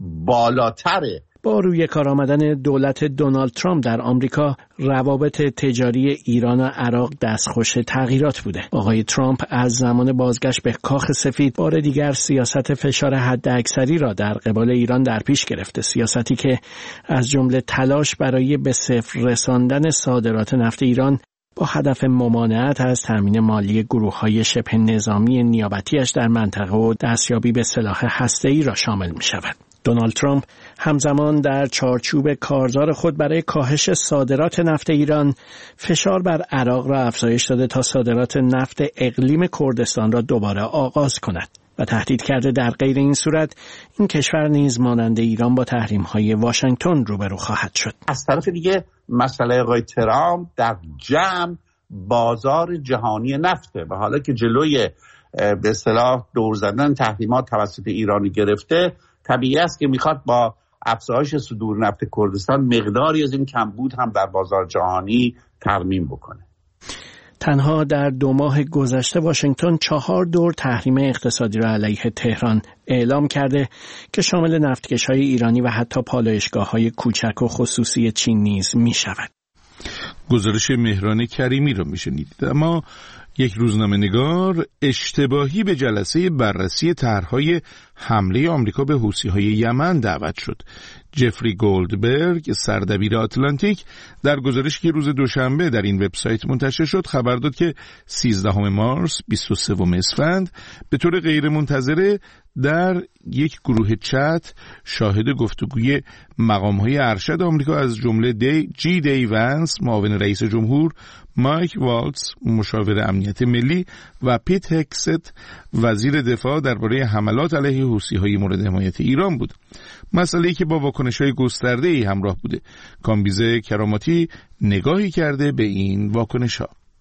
بالاتره. با روی کار آمدن دولت دونالد ترامپ در آمریکا، روابط تجاری ایران و عراق دستخوش تغییرات بوده. آقای ترامپ از زمان بازگشت به کاخ سفید بار دیگر سیاست فشار حداکثری را در قبال ایران در پیش گرفته، سیاستی که از جمله تلاش برای به صفر رساندن صادرات نفت ایران با هدف ممانعت از تامین مالی گروه‌های شبه نظامی نیابتیش در منطقه و دستیابی به سلاح هسته‌ای را شامل می‌شود. دونالد ترامپ همزمان در چارچوب کارزار خود برای کاهش صادرات نفت ایران فشار بر عراق را افزایش داده تا صادرات نفت اقلیم کردستان را دوباره آغاز کند و تهدید کرده در غیر این صورت این کشور نیز مانند ایران با تحریم‌های واشنگتن روبرو خواهد شد. از طرف دیگه مسئله آقای ترامپ در جمع بازار جهانی نفته و حالا که جلوی به اصطلاح دور زدن تحریمات توسط ایران گرفته، طبیعی است که میخواد با افزایش صدور نفت کردستان مقداری از این کمبود هم در بازار جهانی ترمیم بکنه. تنها در دو ماه گذشته واشنگتن چهار دور تحریم اقتصادی را علیه تهران اعلام کرده که شامل نفتکش‌های ایرانی و حتی پالایشگاه‌های کوچک و خصوصی چین نیز می‌شود. گزارش مهران کریمی را میشنید. اما یک روزنامه‌نگار اشتباهی به جلسه بررسی طرح‌های حمله آمریکا به حوثی‌های یمن دعوت شد. جفری گولدبرگ، سردبیر آتلانتیک، در گزارشی که روز دوشنبه در این وبسایت منتشر شد خبر داد که سیزدهم مارس بیست و سوم اسفند به طور غیرمنتظره در یک گروه چت شاهد گفتگوی مقام‌های ارشد آمریکا از جمله دی جی دی ونس معاون رئیس جمهور، مایک والتز مشاور امنیت ملی و پیت هکست وزیر دفاع درباره حملات علیه حوثی‌های مورد حمایت ایران بود. مسئله‌ای که با واکنش‌های گسترده‌ای همراه بوده. کامبیزه کراماتی نگاهی کرده به این واکنش‌ها.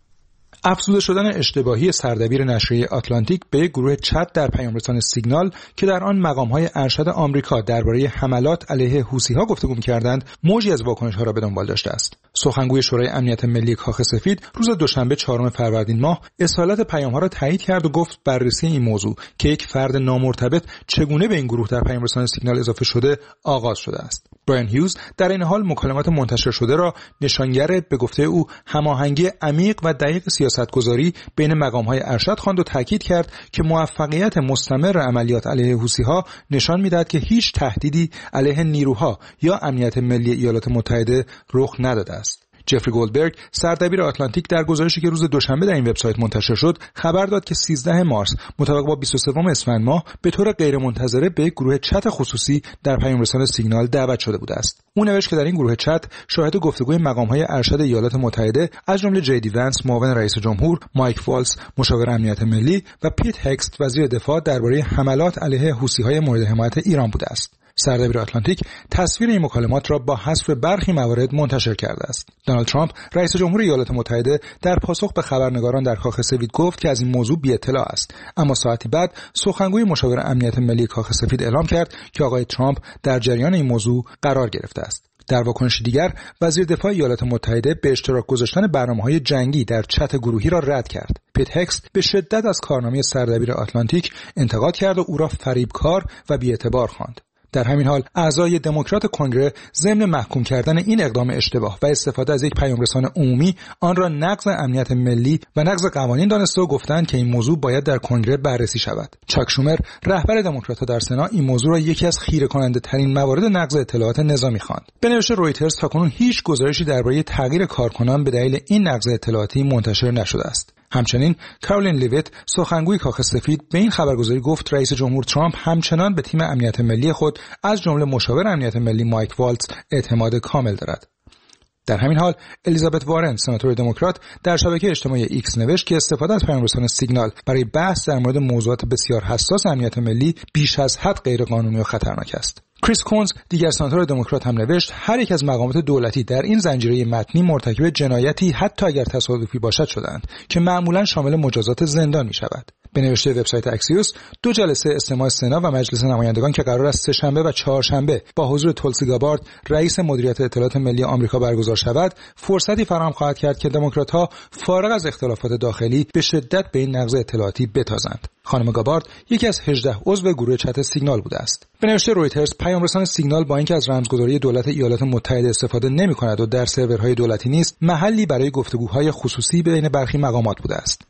افزوده شدن اشتباهی سردبیر نشریه آتلانتیک به یک گروه چت در پیامرسان سیگنال که در آن مقام‌های ارشد آمریکا درباره حملات علیه حوثی‌ها گفتگو می‌کردند، موجی از واکنش‌ها را به دنبال داشته است. سخنگوی شورای امنیت ملی کاخ سفید روز دوشنبه چهارم فروردین ماه اصالت پیام‌ها را تایید کرد و گفت بررسی این موضوع که یک فرد نامرتبط چگونه به این گروه در پیامرسان سیگنال اضافه شده آغاز شده است. برایان هیوز در این حال مکالمات منتشر شده را نشانگر به گفته او هماهنگی عمیق و دقیق سیاستگذاری بین مقام‌های ارشد خواند و تاکید کرد که موفقیت مستمر عملیات علیه حوثی‌ها نشان می‌دهد که هیچ تهدیدی علیه نیروها یا امنیت ملی ایالات متحده رخ نداده است. جفری گولدبرگ سردبیر آتلانتیک در گزارشی که روز دوشنبه در این وبسایت منتشر شد خبر داد که سیزدهم مارس مطابق با بیست و سوم اسفند ماه به طور غیرمنتظره به گروه چت خصوصی در پیامرسان سیگنال دعوت شده بوده است. او نوشت که در این گروه چت شاهد گفتگوی مقام‌های ارشد ایالات متحده از جمله جیدی ونس معاون رئیس جمهور، مایک والز مشاور امنیت ملی و پیت هکست وزیر دفاع درباره حملات علیه حوثی‌های مورد حمایت ایران بوده است. سردبیر آتلانتیک تصویر این مکالمات را با حذف برخی موارد منتشر کرده است. دونالد ترامپ رئیس جمهور ایالات متحده در پاسخ به خبرنگاران در کاخ سفید گفت که از این موضوع بی اطلاع است، اما ساعتی بعد سخنگوی مشاور امنیت ملی کاخ سفید اعلام کرد که آقای ترامپ در جریان این موضوع قرار گرفته است. در واکنش دیگر وزیر دفاع ایالات متحده به اشتراک گذاشتن برنامه‌های جنگی در چت گروهی را رد کرد. پیت هکست به شدت از کارنامه سردبیر آتلانتیک انتقاد کرد و او را فریبکار و بی‌اعتبار خواند. در همین حال اعضای دموکرات کنگره ضمن محکوم کردن این اقدام اشتباه و استفاده از یک پیامرسان عمومی آن را نقض امنیت ملی و نقض قوانین دانسته و گفتند که این موضوع باید در کنگره بررسی شود. چاک شومر رهبر دموکرات‌ها در سنا این موضوع را یکی از خیره کننده ترین موارد نقض اطلاعات نظامی خواند. به نوشته رویترز تاکنون هیچ گزارشی درباره تغییر کارکنان به دلیل این نقض اطلاعاتی منتشر نشده است. همچنین کارولین لیویت سخنگوی کاخ سفید به این خبرگزاری گفت رئیس جمهور ترامپ همچنان به تیم امنیت ملی خود از جمله مشاور امنیت ملی مایک والتز اعتماد کامل دارد. در همین حال الیزابت وارن سناتور دموکرات در شبکه اجتماعی ایکس نوشت که استفاده از پیامرسان سیگنال برای بحث در مورد موضوعات بسیار حساس امنیت ملی بیش از حد غیرقانونی و خطرناک است. کریس کونز دیگر سناتور دموکرات هم نوشت هر یک از مقامات دولتی در این زنجیره متنی مرتکب جنایتی حتی اگر تصادفی باشد شدند که معمولا شامل مجازات زندان می شود. به نوشته وبسایت اکسیوس دو جلسه استماع سنا و مجلس نمایندگان که قرار است سه‌شنبه و چهارشنبه با حضور تولسی گابارد رئیس مدیریت اطلاعات ملی آمریکا برگزار شود فرصتی فراهم خواهد کرد که دموکرات‌ها فارغ از اختلافات داخلی به شدت به این نقض اطلاعاتی بتازند. خانم گابارد یکی از هجده عضو گروه چت سیگنال بوده است. به نوشته رویترز پیامرسان سیگنال با اینکه از رمزگذاری دولت ایالات متحده استفاده نمی‌کند و در سرورهای دولتی نیست، محلی برای گفتگوهای خصوصی بین برخی مقامات بوده است.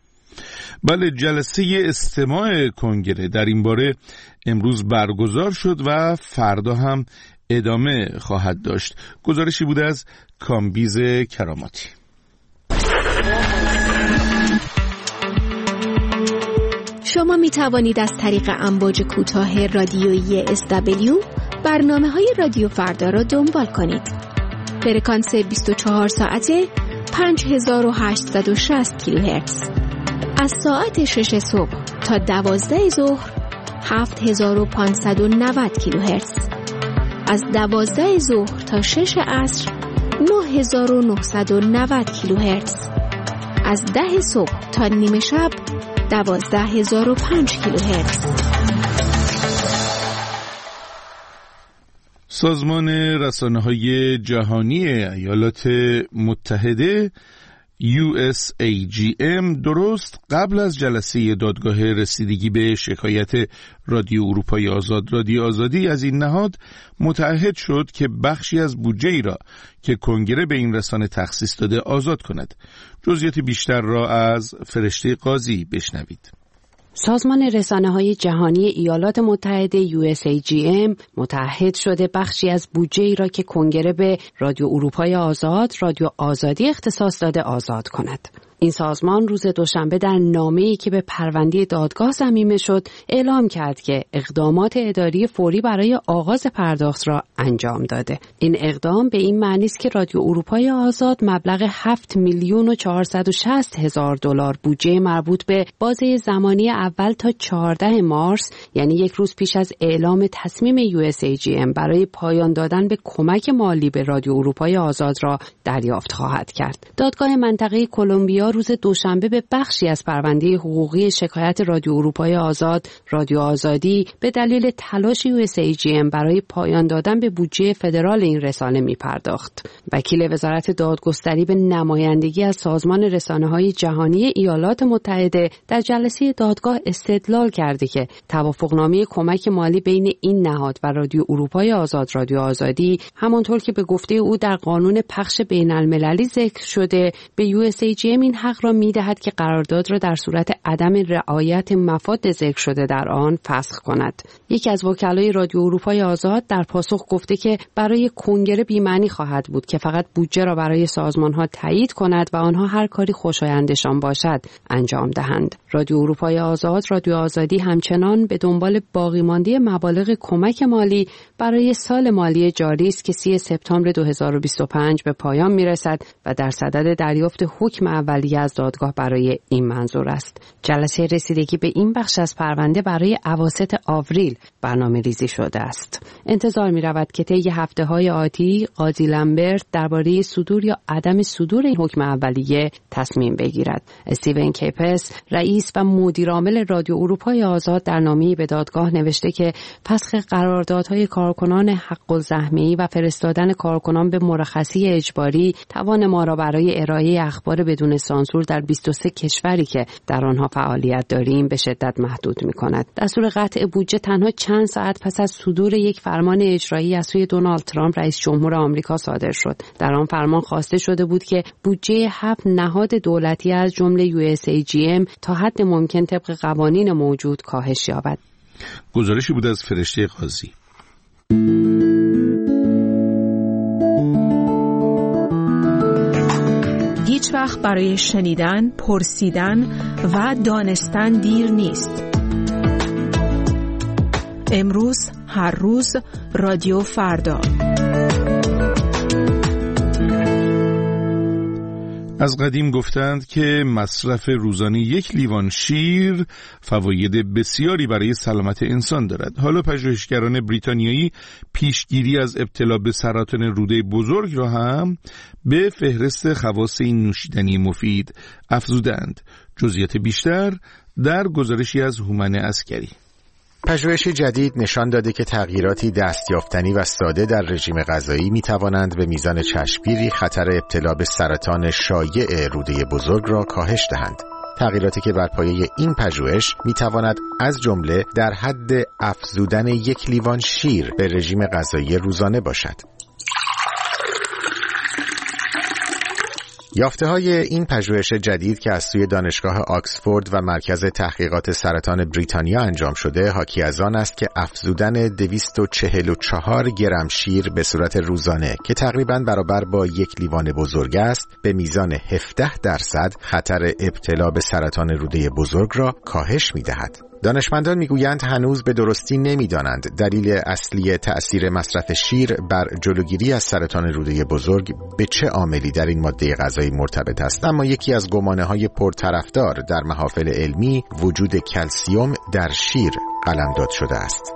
بله، جلسه استماع کنگره در این باره امروز برگزار شد و فردا هم ادامه خواهد داشت. گزارشی بوده از کامبیز کراماتی. شما می توانید از طریق امواج کوتاه رادیویی اس دبلیو برنامه‌های رادیو فردا را دنبال کنید. فرکانس بیست و چهار ساعته پنج هزار و هشتصد و شصت کیلوهرتز. از ساعت شش صبح تا دوازده ظهر هفت هزار و پانصد و نود کیلوهرتز. از دوازده ظهر تا شش عصر نه هزار و نهصد و نود کیلوهرتز. از ده صبح تا نیمه شب دوازده هزار و پنج کیلوهرتز. سازمان رسانه‌های جهانی ایالات متحده یو اس ای جی ام درست قبل از جلسه دادگاه رسیدگی به شکایت رادیو اروپای آزاد رادیو آزادی از این نهاد متعهد شد که بخشی از بودجه‌ای را که کنگره به این رسانه تخصیص داده آزاد کند. جزئیات بیشتر را از فرشته قاضی بشنوید. سازمان رسانه‌های جهانی ایالات متحده یو اس ای جی ام متعهد شده بخشی از بودجه‌ای را که کنگره به رادیو اروپای آزاد رادیو آزادی اختصاص داده آزاد کند. این سازمان روز دوشنبه در نامه‌ای که به پرونده دادگاه ضمیمه شد اعلام کرد که اقدامات اداری فوری برای آغاز پرداخت را انجام داده. این اقدام به این معنی است که رادیو اروپای آزاد مبلغ هفت میلیون و چهارصد و شصت هزار دلار بودجه مربوط به بازه زمانی اول تا چهاردهم مارس، یعنی یک روز پیش از اعلام تصمیم یو اس ای جی ام برای پایان دادن به کمک مالی به رادیو اروپای آزاد را دریافت خواهد کرد. دادگاه منطقه کلمبیا ابتدا روز دوشنبه به بخشی از پرونده حقوقی شکایت رادیو اروپای آزاد، رادیو آزادی به دلیل تلاش یو اس ای جی ام برای پایان دادن به بودجه فدرال این رسانه می پرداخت. وکیل وزارت دادگستری به نمایندگی از سازمان رسانه‌های جهانی ایالات متحده در جلسه دادگاه استدلال کرده که توافقنامه کمک مالی بین این نهاد و رادیو اروپای آزاد، رادیو آزادی، همانطور که به گفته او در قانون پخش بین المللی ذکر شده، به یو اس ای جی ام این حق را می‌دهد که قرارداد را در صورت عدم رعایت مفاد ذکر شده در آن فسخ کند. یکی از وکلای رادیو اروپای آزاد در پاسخ گفته که برای کنگره بی‌معنی خواهد بود که فقط بودجه را برای سازمان‌ها تایید کند و آنها هر کاری خوشایندشان باشد انجام دهند. رادیو اروپای آزاد، رادیو آزادی همچنان به دنبال باقی مانده مبالغ کمک مالی برای سال مالی جاری است که سی سپتامبر دو هزار و بیست و پنج به پایان میرسد و در صدد دریافت حکم اولیه از دادگاه برای این منظور است. جلسه رسیدگی به این بخش از پرونده برای اواسط آوریل برنامه ریزی شده است. انتظار می رود که طی هفته های آتی قاضی لمبرت درباره صدور یا عدم صدور این حکم اولیه تصمیم بگیرد. استیون کیپس، رئیس و مدیر عامل رادیو اروپای آزاد، در نامه‌ای به دادگاه نوشته که فسخ قراردادهای کارکنان حق الزحمه‌ای و فرستادن کارکنان به مرخصی اجباری توان ما را برای ارائه اخبار بدون سانسور در بیست و سه کشوری که در آنها فعالیت داریم به شدت محدود می‌کند. دستور قطع بودجه تنها چند ساعت پس از صدور یک فرمان اجرایی از سوی دونالد ترامپ رئیس جمهور آمریکا صادر شد. در آن فرمان خواسته شده بود که بودجه هفت نهاد دولتی از جمله یو اس ای جی ام تا حد ممکن طبق قوانین موجود کاهش یابد. گزارشی بود از فرشته قاضی. هیچ وقت برای شنیدن، پرسیدن و دانستن دیر نیست. امروز، هر روز، رادیو فردا. از قدیم گفتند که مصرف روزانه یک لیوان شیر فواید بسیاری برای سلامت انسان دارد. حالا پژوهشگران بریتانیایی پیشگیری از ابتلا به سرطان روده بزرگ را هم به فهرست خواص این نوشیدنی مفید افزودند. جزئیات بیشتر در گزارشی از هومن عسکری. پژوهش جدید نشان داده که تغییراتی دستیافتنی و ساده در رژیم غذایی می توانند به میزان چشمگیری خطر ابتلا به سرطان شایع روده بزرگ را کاهش دهند. تغییراتی که بر پایه این پژوهش می تواند از جمله در حد افزودن یک لیوان شیر به رژیم غذایی روزانه باشد. یافته‌های این پژوهش جدید که از سوی دانشگاه آکسفورد و مرکز تحقیقات سرطان بریتانیا انجام شده حاکی از آن است که افزودن دویست و چهل و چهار گرم شیر به صورت روزانه که تقریباً برابر با یک لیوان بزرگ است به میزان هفده درصد خطر ابتلا به سرطان روده بزرگ را کاهش می‌دهد. دانشمندان میگویند هنوز به درستی نمیدانند دلیل اصلی تأثیر مصرف شیر بر جلوگیری از سرطان روده بزرگ به چه عاملی در این ماده غذایی مرتبط است، اما یکی از گمانه‌های پرطرفدار در محافل علمی وجود کلسیم در شیر قلمداد شده است.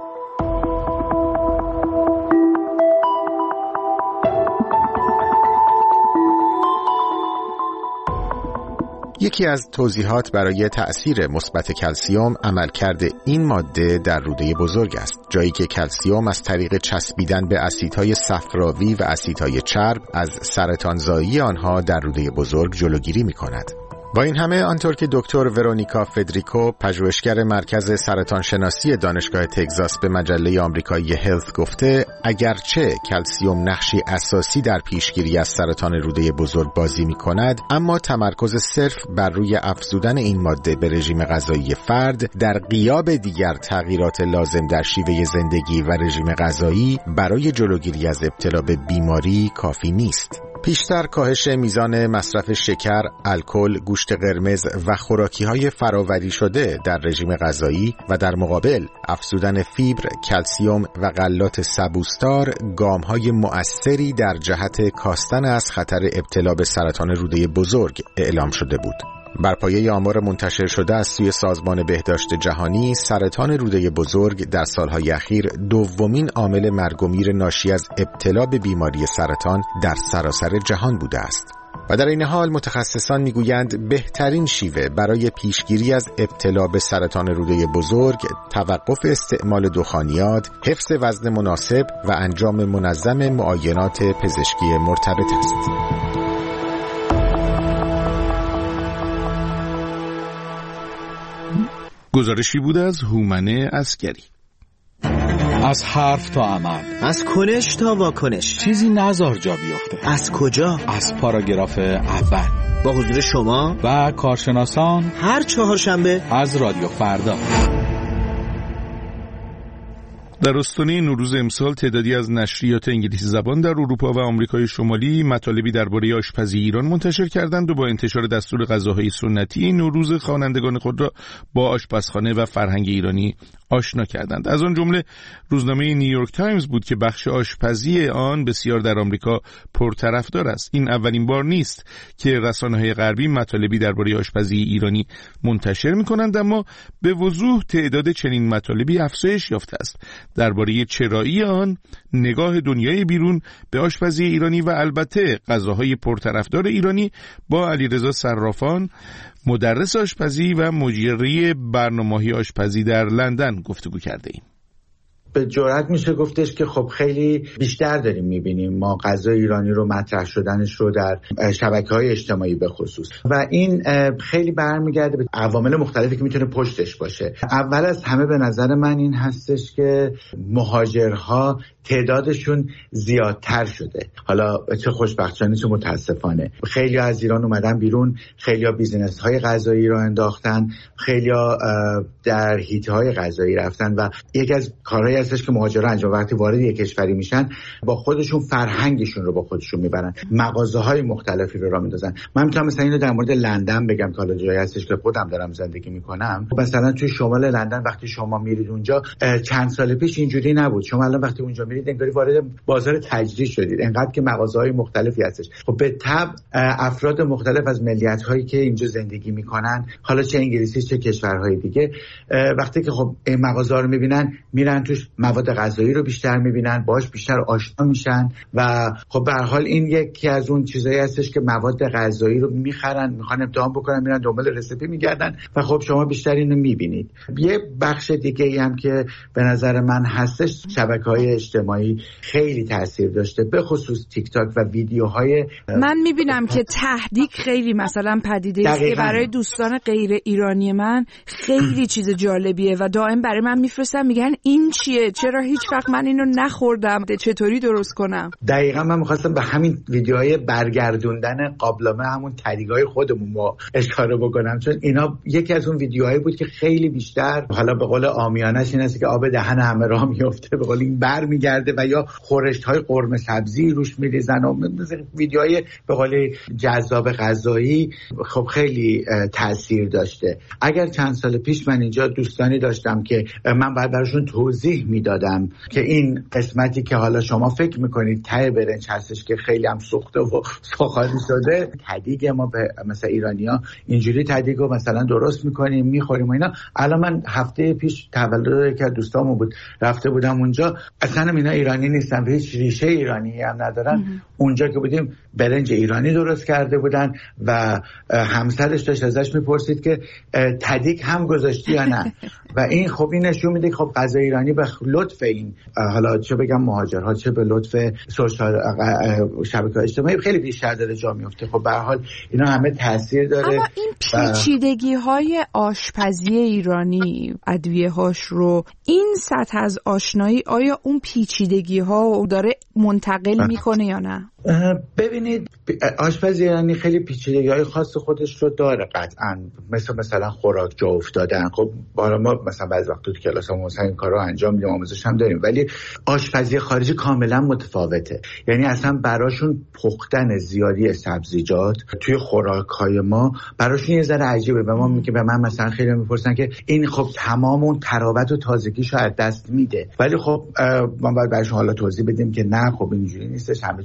یکی از توضیحات برای تأثیر مثبت کلسیم عملکرد این ماده در روده بزرگ است، جایی که کلسیم از طریق چسبیدن به اسیدهای صفراوی و اسیدهای چرب از سرطانزایی آنها در روده بزرگ جلوگیری می‌کند. با این همه آنطور که دکتر ورونیکا فدریکو پژوهشگر مرکز سرطان شناسی دانشگاه تگزاس به مجله آمریکایی هلت گفته، اگرچه کلسیم نقشی اساسی در پیشگیری از سرطان روده بزرگ بازی می‌کند، اما تمرکز صرف بر روی افزودن این ماده به رژیم غذایی فرد در غیاب دیگر تغییرات لازم در شیوه زندگی و رژیم غذایی برای جلوگیری از ابتلا به بیماری کافی نیست. پیشتر کاهش میزان مصرف شکر، الکل، گوشت قرمز و خوراکی‌های فراوری شده در رژیم غذایی و در مقابل افزودن فیبر، کلسیم و غلات سبوسدار گام‌های مؤثری در جهت کاستن از خطر ابتلا به سرطان روده بزرگ اعلام شده بود. بر پایه آمار منتشر شده از سوی سازمان بهداشت جهانی، سرطان روده بزرگ در سالهای اخیر دومین عامل مرگ و میر ناشی از ابتلا به بیماری سرطان در سراسر جهان بوده است. و در این حال متخصصان میگویند بهترین شیوه برای پیشگیری از ابتلا به سرطان روده بزرگ توقف استعمال دخانیات، حفظ وزن مناسب و انجام منظم معاینات پزشکی مرتبط است. گزارشی بود از هومن عسگری. از حرف تا عمل، از کنش تا واکنش، چیزی نزار جا بیفته. از کجا؟ از پاراگراف اول با حضور شما و کارشناسان هر چهارشنبه از رادیو فردا. در استانه نوروز امسال تعدادی از نشریات انگلیسی زبان در اروپا و آمریکای شمالی مطالبی درباره آشپزی ایران منتشر کردند و با انتشار دستور غذاهای سنتی نوروز خوانندگان خود را با آشپزخانه و فرهنگ ایرانی آشنا کردند. از آن جمله روزنامه نیویورک تایمز بود که بخش آشپزی آن بسیار در آمریکا پرطرفدار است. این اولین بار نیست که رسانه‌های غربی مطالبی درباره آشپزی ایرانی منتشر می‌کنند، اما به وضوح تعداد چنین مطالبی افزایش یافته است. درباره چرایی آن، نگاه دنیای بیرون به آشپزی ایرانی و البته غذاهای پرطرفدار ایرانی با علیرضا صرافان، مدرس آشپزی و مجری برنامه‌های آشپزی در لندن گفتگو کرده ایم. به جرئت میشه گفتش که خب خیلی بیشتر داریم میبینیم ما غذای ایرانی رو مطرح شدنش رو در شبکه‌های اجتماعی به خصوص، و این خیلی برمیگرده به عوامل مختلفی که میتونه پشتش باشه. اول از همه به نظر من این هستش که مهاجرها تعدادشون زیادتر شده، حالا چه خوشبختانه چه متاسفانه. خیلی از ایران اومدن بیرون، خیلی ها بیزینس های غذایی رو انداختن، خیلی ها در هیته های غذایی رفتن و یکی از کارهایی هستش که مهاجرها انجام وقتی وارد یک کشوری میشن با خودشون فرهنگشون رو با خودشون میبرن، مغازه های مختلفی رو راه میندازن. من میتونم مثلا اینو در مورد لندن بگم که حالا جایی هستش که خودم دارم زندگی میکنم. مثلا توی شمال لندن وقتی شما میرید اونجا، چند سال پیش اینجوری نبود. شما الان وقتی اونجا میرید انگاری وارد بازار تجریش شدید، انقدر که مغازه‌های مختلفی هستش. خب به طبع افراد مختلف از ملیت‌هایی که اینجا زندگی میکنن، حالا چه انگلیسی چه کشورهای دیگه، وقتی که خب این مغازه‌ها رو میبینن، میرن توش مواد غذایی رو بیشتر میبینن، باهاش بیشتر آشنا میشن و خب به هر حال این یکی از اون چیزایی هستش که مواد غذایی رو میخرن، میخوان امتحان بکنن، میرن دنبال رسیپی میگردن و خب شما بیشتر اینو میبینید. یه بخش دیگه‌ای هم که به نظر من هستش، شبکه‌های اجتماعی خیلی تاثیر داشته، به خصوص تیک تاک و ویدیوهای. من میبینم که تهدیگ خیلی مثلا پدیده است که برای دوستان غیر ایرانی من خیلی چیز جالبیه و دائم برای من میفرستن، میگن این چیه، چرا هیچ وقت من اینو نخوردم، چطوری درست کنم. دقیقاً من می‌خواستم به همین ویدیوهای برگردوندن قابلمه همون تدیگای خودمون با اشاره بکنم، چون اینا یکی از اون ویدیوهایی بود که خیلی بیشتر، حالا به قول عامیانش این است که آب دهن همه راه میفته، به قول این برمیگرده و یا خورشت‌های قرمه سبزی روش می‌ریزن و ویدیوهای به قول جذاب غذایی خب خیلی تاثیر داشته. اگر چند سال پیش من اینجا دوستانی داشتم که من باید براشون توضیح میدادم که این قسمتی که حالا شما فکر میکنید ته برنج هستش که خیلی هم سوخته و سوخالی شده، تدیگ ما به مثلا ایرانی‌ها اینجوری تدیگو مثلا درست میکنیم میخوریم و اینا. الان من هفته پیش تولد یکی از دوستامون بود، رفته بودم اونجا، اصلا اینا ایرانی نیستن، هیچ ریشه ایرانی هم ندارن. ام. اونجا که بودیم برنج ایرانی درست کرده بودن و همسرش داشت ازش میپرسید که تدیگ هم گذاشتی یا نه و این خب این نشون میده خب غذای ایرانی به لطف این حالا چه بگم مهاجرها چه به لطف سوشال شبکه‌های اجتماعی خیلی بیشتر داره جا میفته. خب به هر حال اینا همه تاثیر داره. اما این پیچیدگی های آشپزی ایرانی، ادویه هاش رو، این سطح از آشنایی آیا اون پیچیدگی ها داره منتقل میکنه یا نه؟ ببینید آشپزی ایرانی خیلی پیچیدگی‌های خاص خودش رو داره قطعاً، مثل مثلا خوراک جا افتادن. خب بالا ما مثلا بعضی وقتا تو کلاسامون مثلا این کارو انجام میدیم، آموزش هم داریم، ولی آشپزی خارجی کاملا متفاوته. یعنی اصلا براشون پختن زیادی سبزیجات توی خوراک‌های ما براشون یه ذره عجیبه. و ما میگه به من مثلا خیلی میپرسن که این خب تمام اون تراوت و تازگیشو از دست میده، ولی خب ما باید براشون حالا توضیح بدیم که نه، خب اینجوری نیستش، همه چی توی اونجا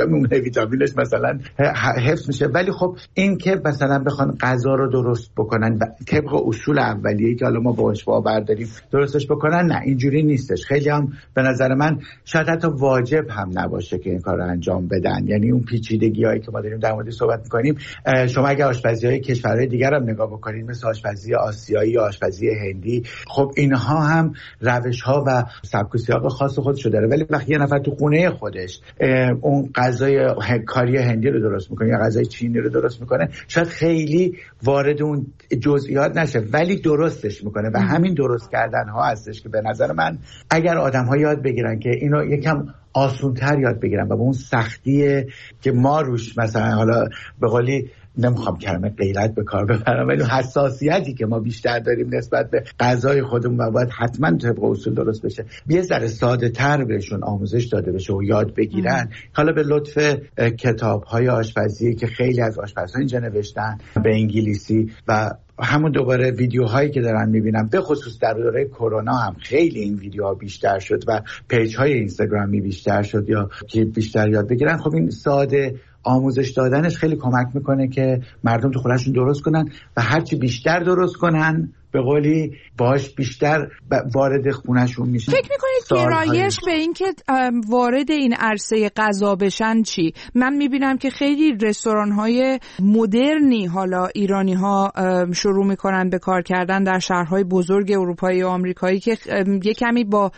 اونجا میمونه، ویتامینش مثلا حفظ میشه. ولی خب این که مثلا بخوان غذا رو درست بکنن و طبق اصول اولیه‌ای که حالا ما باهاش باور داریم درستش بکنن، نه اینجوری نیستش. خیلی هم به نظر من شاید حتی واجب هم نباشه که این کار رو انجام بدن. یعنی اون پیچیدگی‌هایی که ما داریم در موردش صحبت می‌کنیم، شما اگه آشپزی‌های کشورهای دیگر هم نگاه بکنید، مثل آشپزی آسیایی، آشپزی هندی، خب اینها هم روش‌ها و سبک و سیاق خاص خودش داره. ولی وقتی یه نفر تو خونه خودش اون غذای کاری هندی رو درست می‌کنه یا غذای چینی رو درست می‌کنه، شاید خیلی وارد اون جزئیات نشه ولی درستش می‌کنه و همین درست کردن ها هستش که به نظر من اگر آدم‌ها یاد بگیرن که اینو یکم آسون‌تر یاد بگیرن و به اون سختیه که ما روش مثلا حالا به قولی نمیخوام کلمه غیرت به کار ببرم ولی حساسیتی که ما بیشتر داریم نسبت به غذای خودمون و باید حتما طبق اصول درست بشه، یه ذره ساده تر بهشون آموزش داده بشه و یاد بگیرن. حالا به لطف کتاب‌های آشپزی که خیلی از آشپزها اینجا نوشتن به انگلیسی و همون دوباره ویدیوهایی که دارن میبینم، به خصوص در دوره کرونا هم خیلی این ویدیوها بیشتر شد و پیج‌های اینستاگرامی بیشتر شد یا که بیشتر یاد بگیرن. خب این ساده آموزش دادنش خیلی کمک میکنه که مردم تو خونه‌شون درست کنن و هرچی بیشتر درست کنن به قولی باش بیشتر وارد خونه‌شون میشن. فکر میکنید گرایش به این که وارد این عرصه غذا بشن چی؟ من میبینم که خیلی رستوران‌های مدرنی حالا ایرانی‌ها شروع میکنن به کار کردن در شهرهای بزرگ اروپایی و آمریکایی که یه کمی با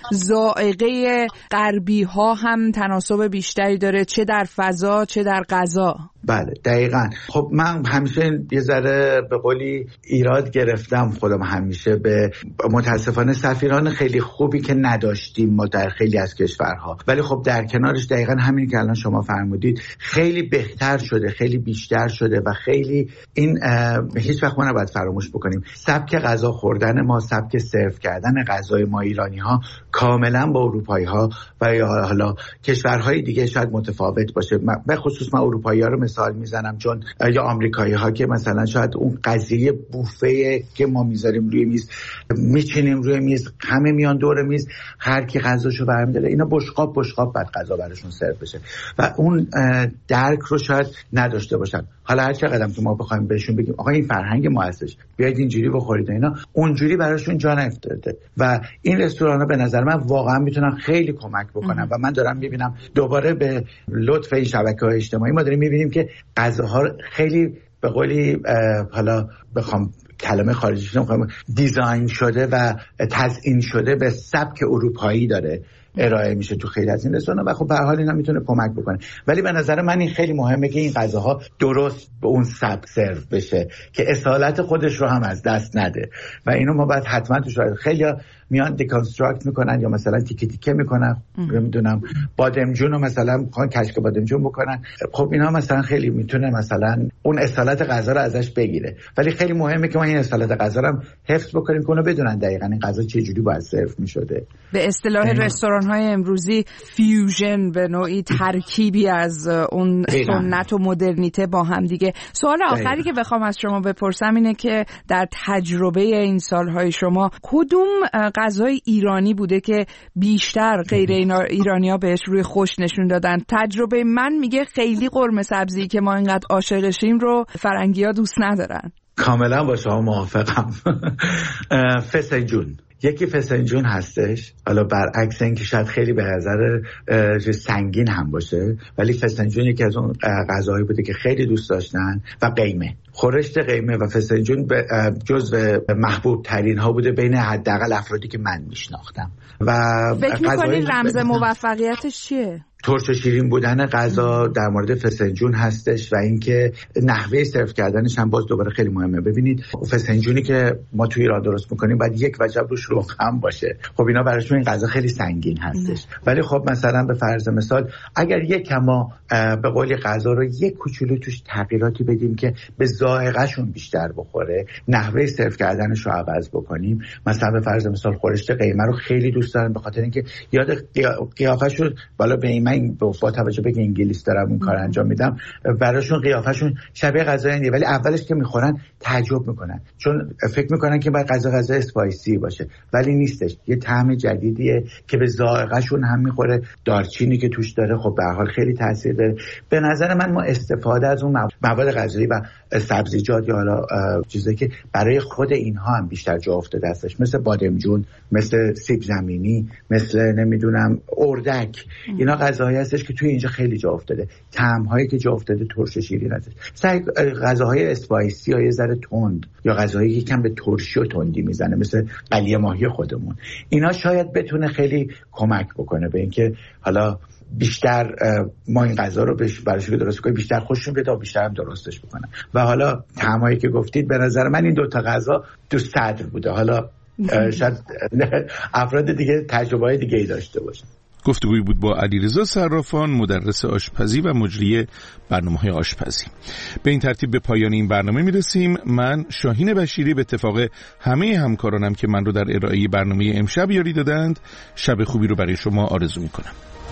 ذائقه غربی‌ها هم تناسب بیشتری داره، چه در فضا چه در غذا. بله دقیقاً. خب من همیشه یه ذره به قولی ایراد گرفتم خودم همیشه به متاسفانه سفیران خیلی خوبی که نداشتیم ما در خیلی از کشورها، ولی خب در کنارش دقیقاً همین که الان شما فرمودید خیلی بهتر شده، خیلی بیشتر شده و خیلی این هیچ وقت ما نباید فراموش بکنیم سبک غذا خوردن ما، سبک سرو کردن غذای ما ایرانی‌ها کاملاً با اروپایی‌ها و یا حالا کشورهای دیگه شاید متفاوت باشه. به خصوص من اروپایی‌ها رو مثال میزنم چون یا آمریکایی‌ها که مثلا شاید اون قضیه بوفه که ما میذاریم روی میز، میچینیم روی میز، همه میان دور میز، هر کی غذاشو برمی‌داره، اینا بشقاب بشقاب بعد غذا براشون سرو بشه و اون درک رو شاید نداشته باشن. حالا هر چقدر که ما بخوایم بهشون بگیم آقا این فرهنگ ما هستش، بیاید اینجوری بخورید، اینا اونجوری براشون جا نیفتاده و این رستورانا به نظر من واقعا میتونن خیلی کمک بکنن و من دارم میبینم دوباره به لطف این شبکه‌های اجتماعی ما داریم میبینیم که غذاها خیلی به قولی حالا بخوام کلمه خارجیش نمیخوام، دیزاین شده و تزیین شده به سبک اروپایی داره ارائه میشه تو خیلی از این رستوران و خب به هر حال اینا میتونه کمک بکنه. ولی به نظر من این خیلی مهمه که این غذاها درست به اون سبک سرو بشه که اصالت خودش رو هم از دست نده و اینو ما باید حتما توش خیلی میان دیکانستراکت میکنن یا مثلا تیکه تیکه میکنن، نمیدونم بادمجون رو مثلا میخوان کشک بادمجون بکنن. خب اینا مثلا خیلی میتونه مثلا اون اصالت غذا رو ازش بگیره، ولی خیلی مهمه که ما این اصالت غذا رو حفظ بکنیم که اونو بدونن دقیقاً این غذا چه جوری باید سرو میشده. به اصطلاح رستوران‌های امروزی فیوژن، به نوعی ترکیبی از اون سنت و مدرنیته با هم دیگه. سوال آخری که بخوام از شما بپرسم اینه که در تجربه این سالهای شما کدوم غذای ایرانی بوده که بیشتر غیر ایرانی‌ها بهش روی خوش نشون دادن؟ تجربه من میگه خیلی قرمه سبزی که ما اینقدر عاشقشیم رو فرنگی‌ها دوست ندارن. کاملا با شما موافقم. فسنجون یکی فسنجون هستش، حالا برعکس این که شاید خیلی به نظر سنگین هم باشه ولی فسنجون یکی از اون غذاهایی بوده که خیلی دوست داشتن و قیمه، خورشت قیمه و فسنجون جزو محبوب ترین ها بوده بین حداقل افرادی که من میشناختم. و فکر می‌کنی رمز موفقیتش چیه؟ ترش و شیرین بودن غذا در مورد فسنجون هستش و اینکه نحوه سرو کردنش هم باز دوباره خیلی مهمه. ببینید فسنجونی که ما تو ایران درست میکنیم باید یک وجب روش روغن باشه، خب اینا براشون این غذا خیلی سنگین هستش. ولی خب مثلا به فرض مثال اگر یک کما به قولی غذا رو یک کوچولو توش تغییراتی بدیم که به ذائقه‌شون بیشتر بخوره، نحوه سرو کردنش رو عوض بکنیم. مثلا به فرض مثال خورشت قیمه رو خیلی دوست دارن به خاطر اینکه یاد قیافه‌شون، بالا به این من با توجه به انگلیس دارم این کار انجام میدم، براشون قیافه‌شون شبیه غذای، ولی اولش که میخورن تعجب میکنن چون فکر میکنن که باید غذا غذا اسپایسی باشه، ولی نیستش. یه طعم جدیدیه که به ذائقه‌شون هم میخوره. دارچینی که توش داره خب به هر حال خیلی تاثیر داره. به نظر من ما استفاده از اون مواد غذایی و سبزیجات یا حالا چیزایی که برای خود اینها هم بیشتر جا افتاده هستش، مثل بادمجون، مثل سیب زمینی، مثل نمیدونم اردک، اینا غذاهایی هستش که توی اینجا خیلی جا افتاده. طعم‌هایی که جا افتاده ترش و شیرین هستش. سعی غذاهای اسپایسی یا یه ذره تند یا غذاهایی که کم به ترشی و تندی میزنه مثل قلیه ماهی خودمون، اینا شاید بتونه خیلی کمک بکنه به اینکه حالا بیشتر ما این غذا رو براش درست کنیم، بیشتر خوششون بیاد و بیشتر هم درستش بکنن. و حالا طعمایی که گفتید به نظر من این دو تا غذا تو صدر بوده. حالا شاید افراد دیگه تجربه‌های دیگه‌ای داشته باشن. گفتگویی بود با علیرضا صرافان، مدرس آشپزی و مجری برنامه‌های آشپزی. به این ترتیب به پایان این برنامه میرسیم. من شاهین بشیری به اتفاق همه همکارانم که من رو در ارائه برنامه امشب یاری دادند، شب خوبی رو برای شما آرزو میکنم.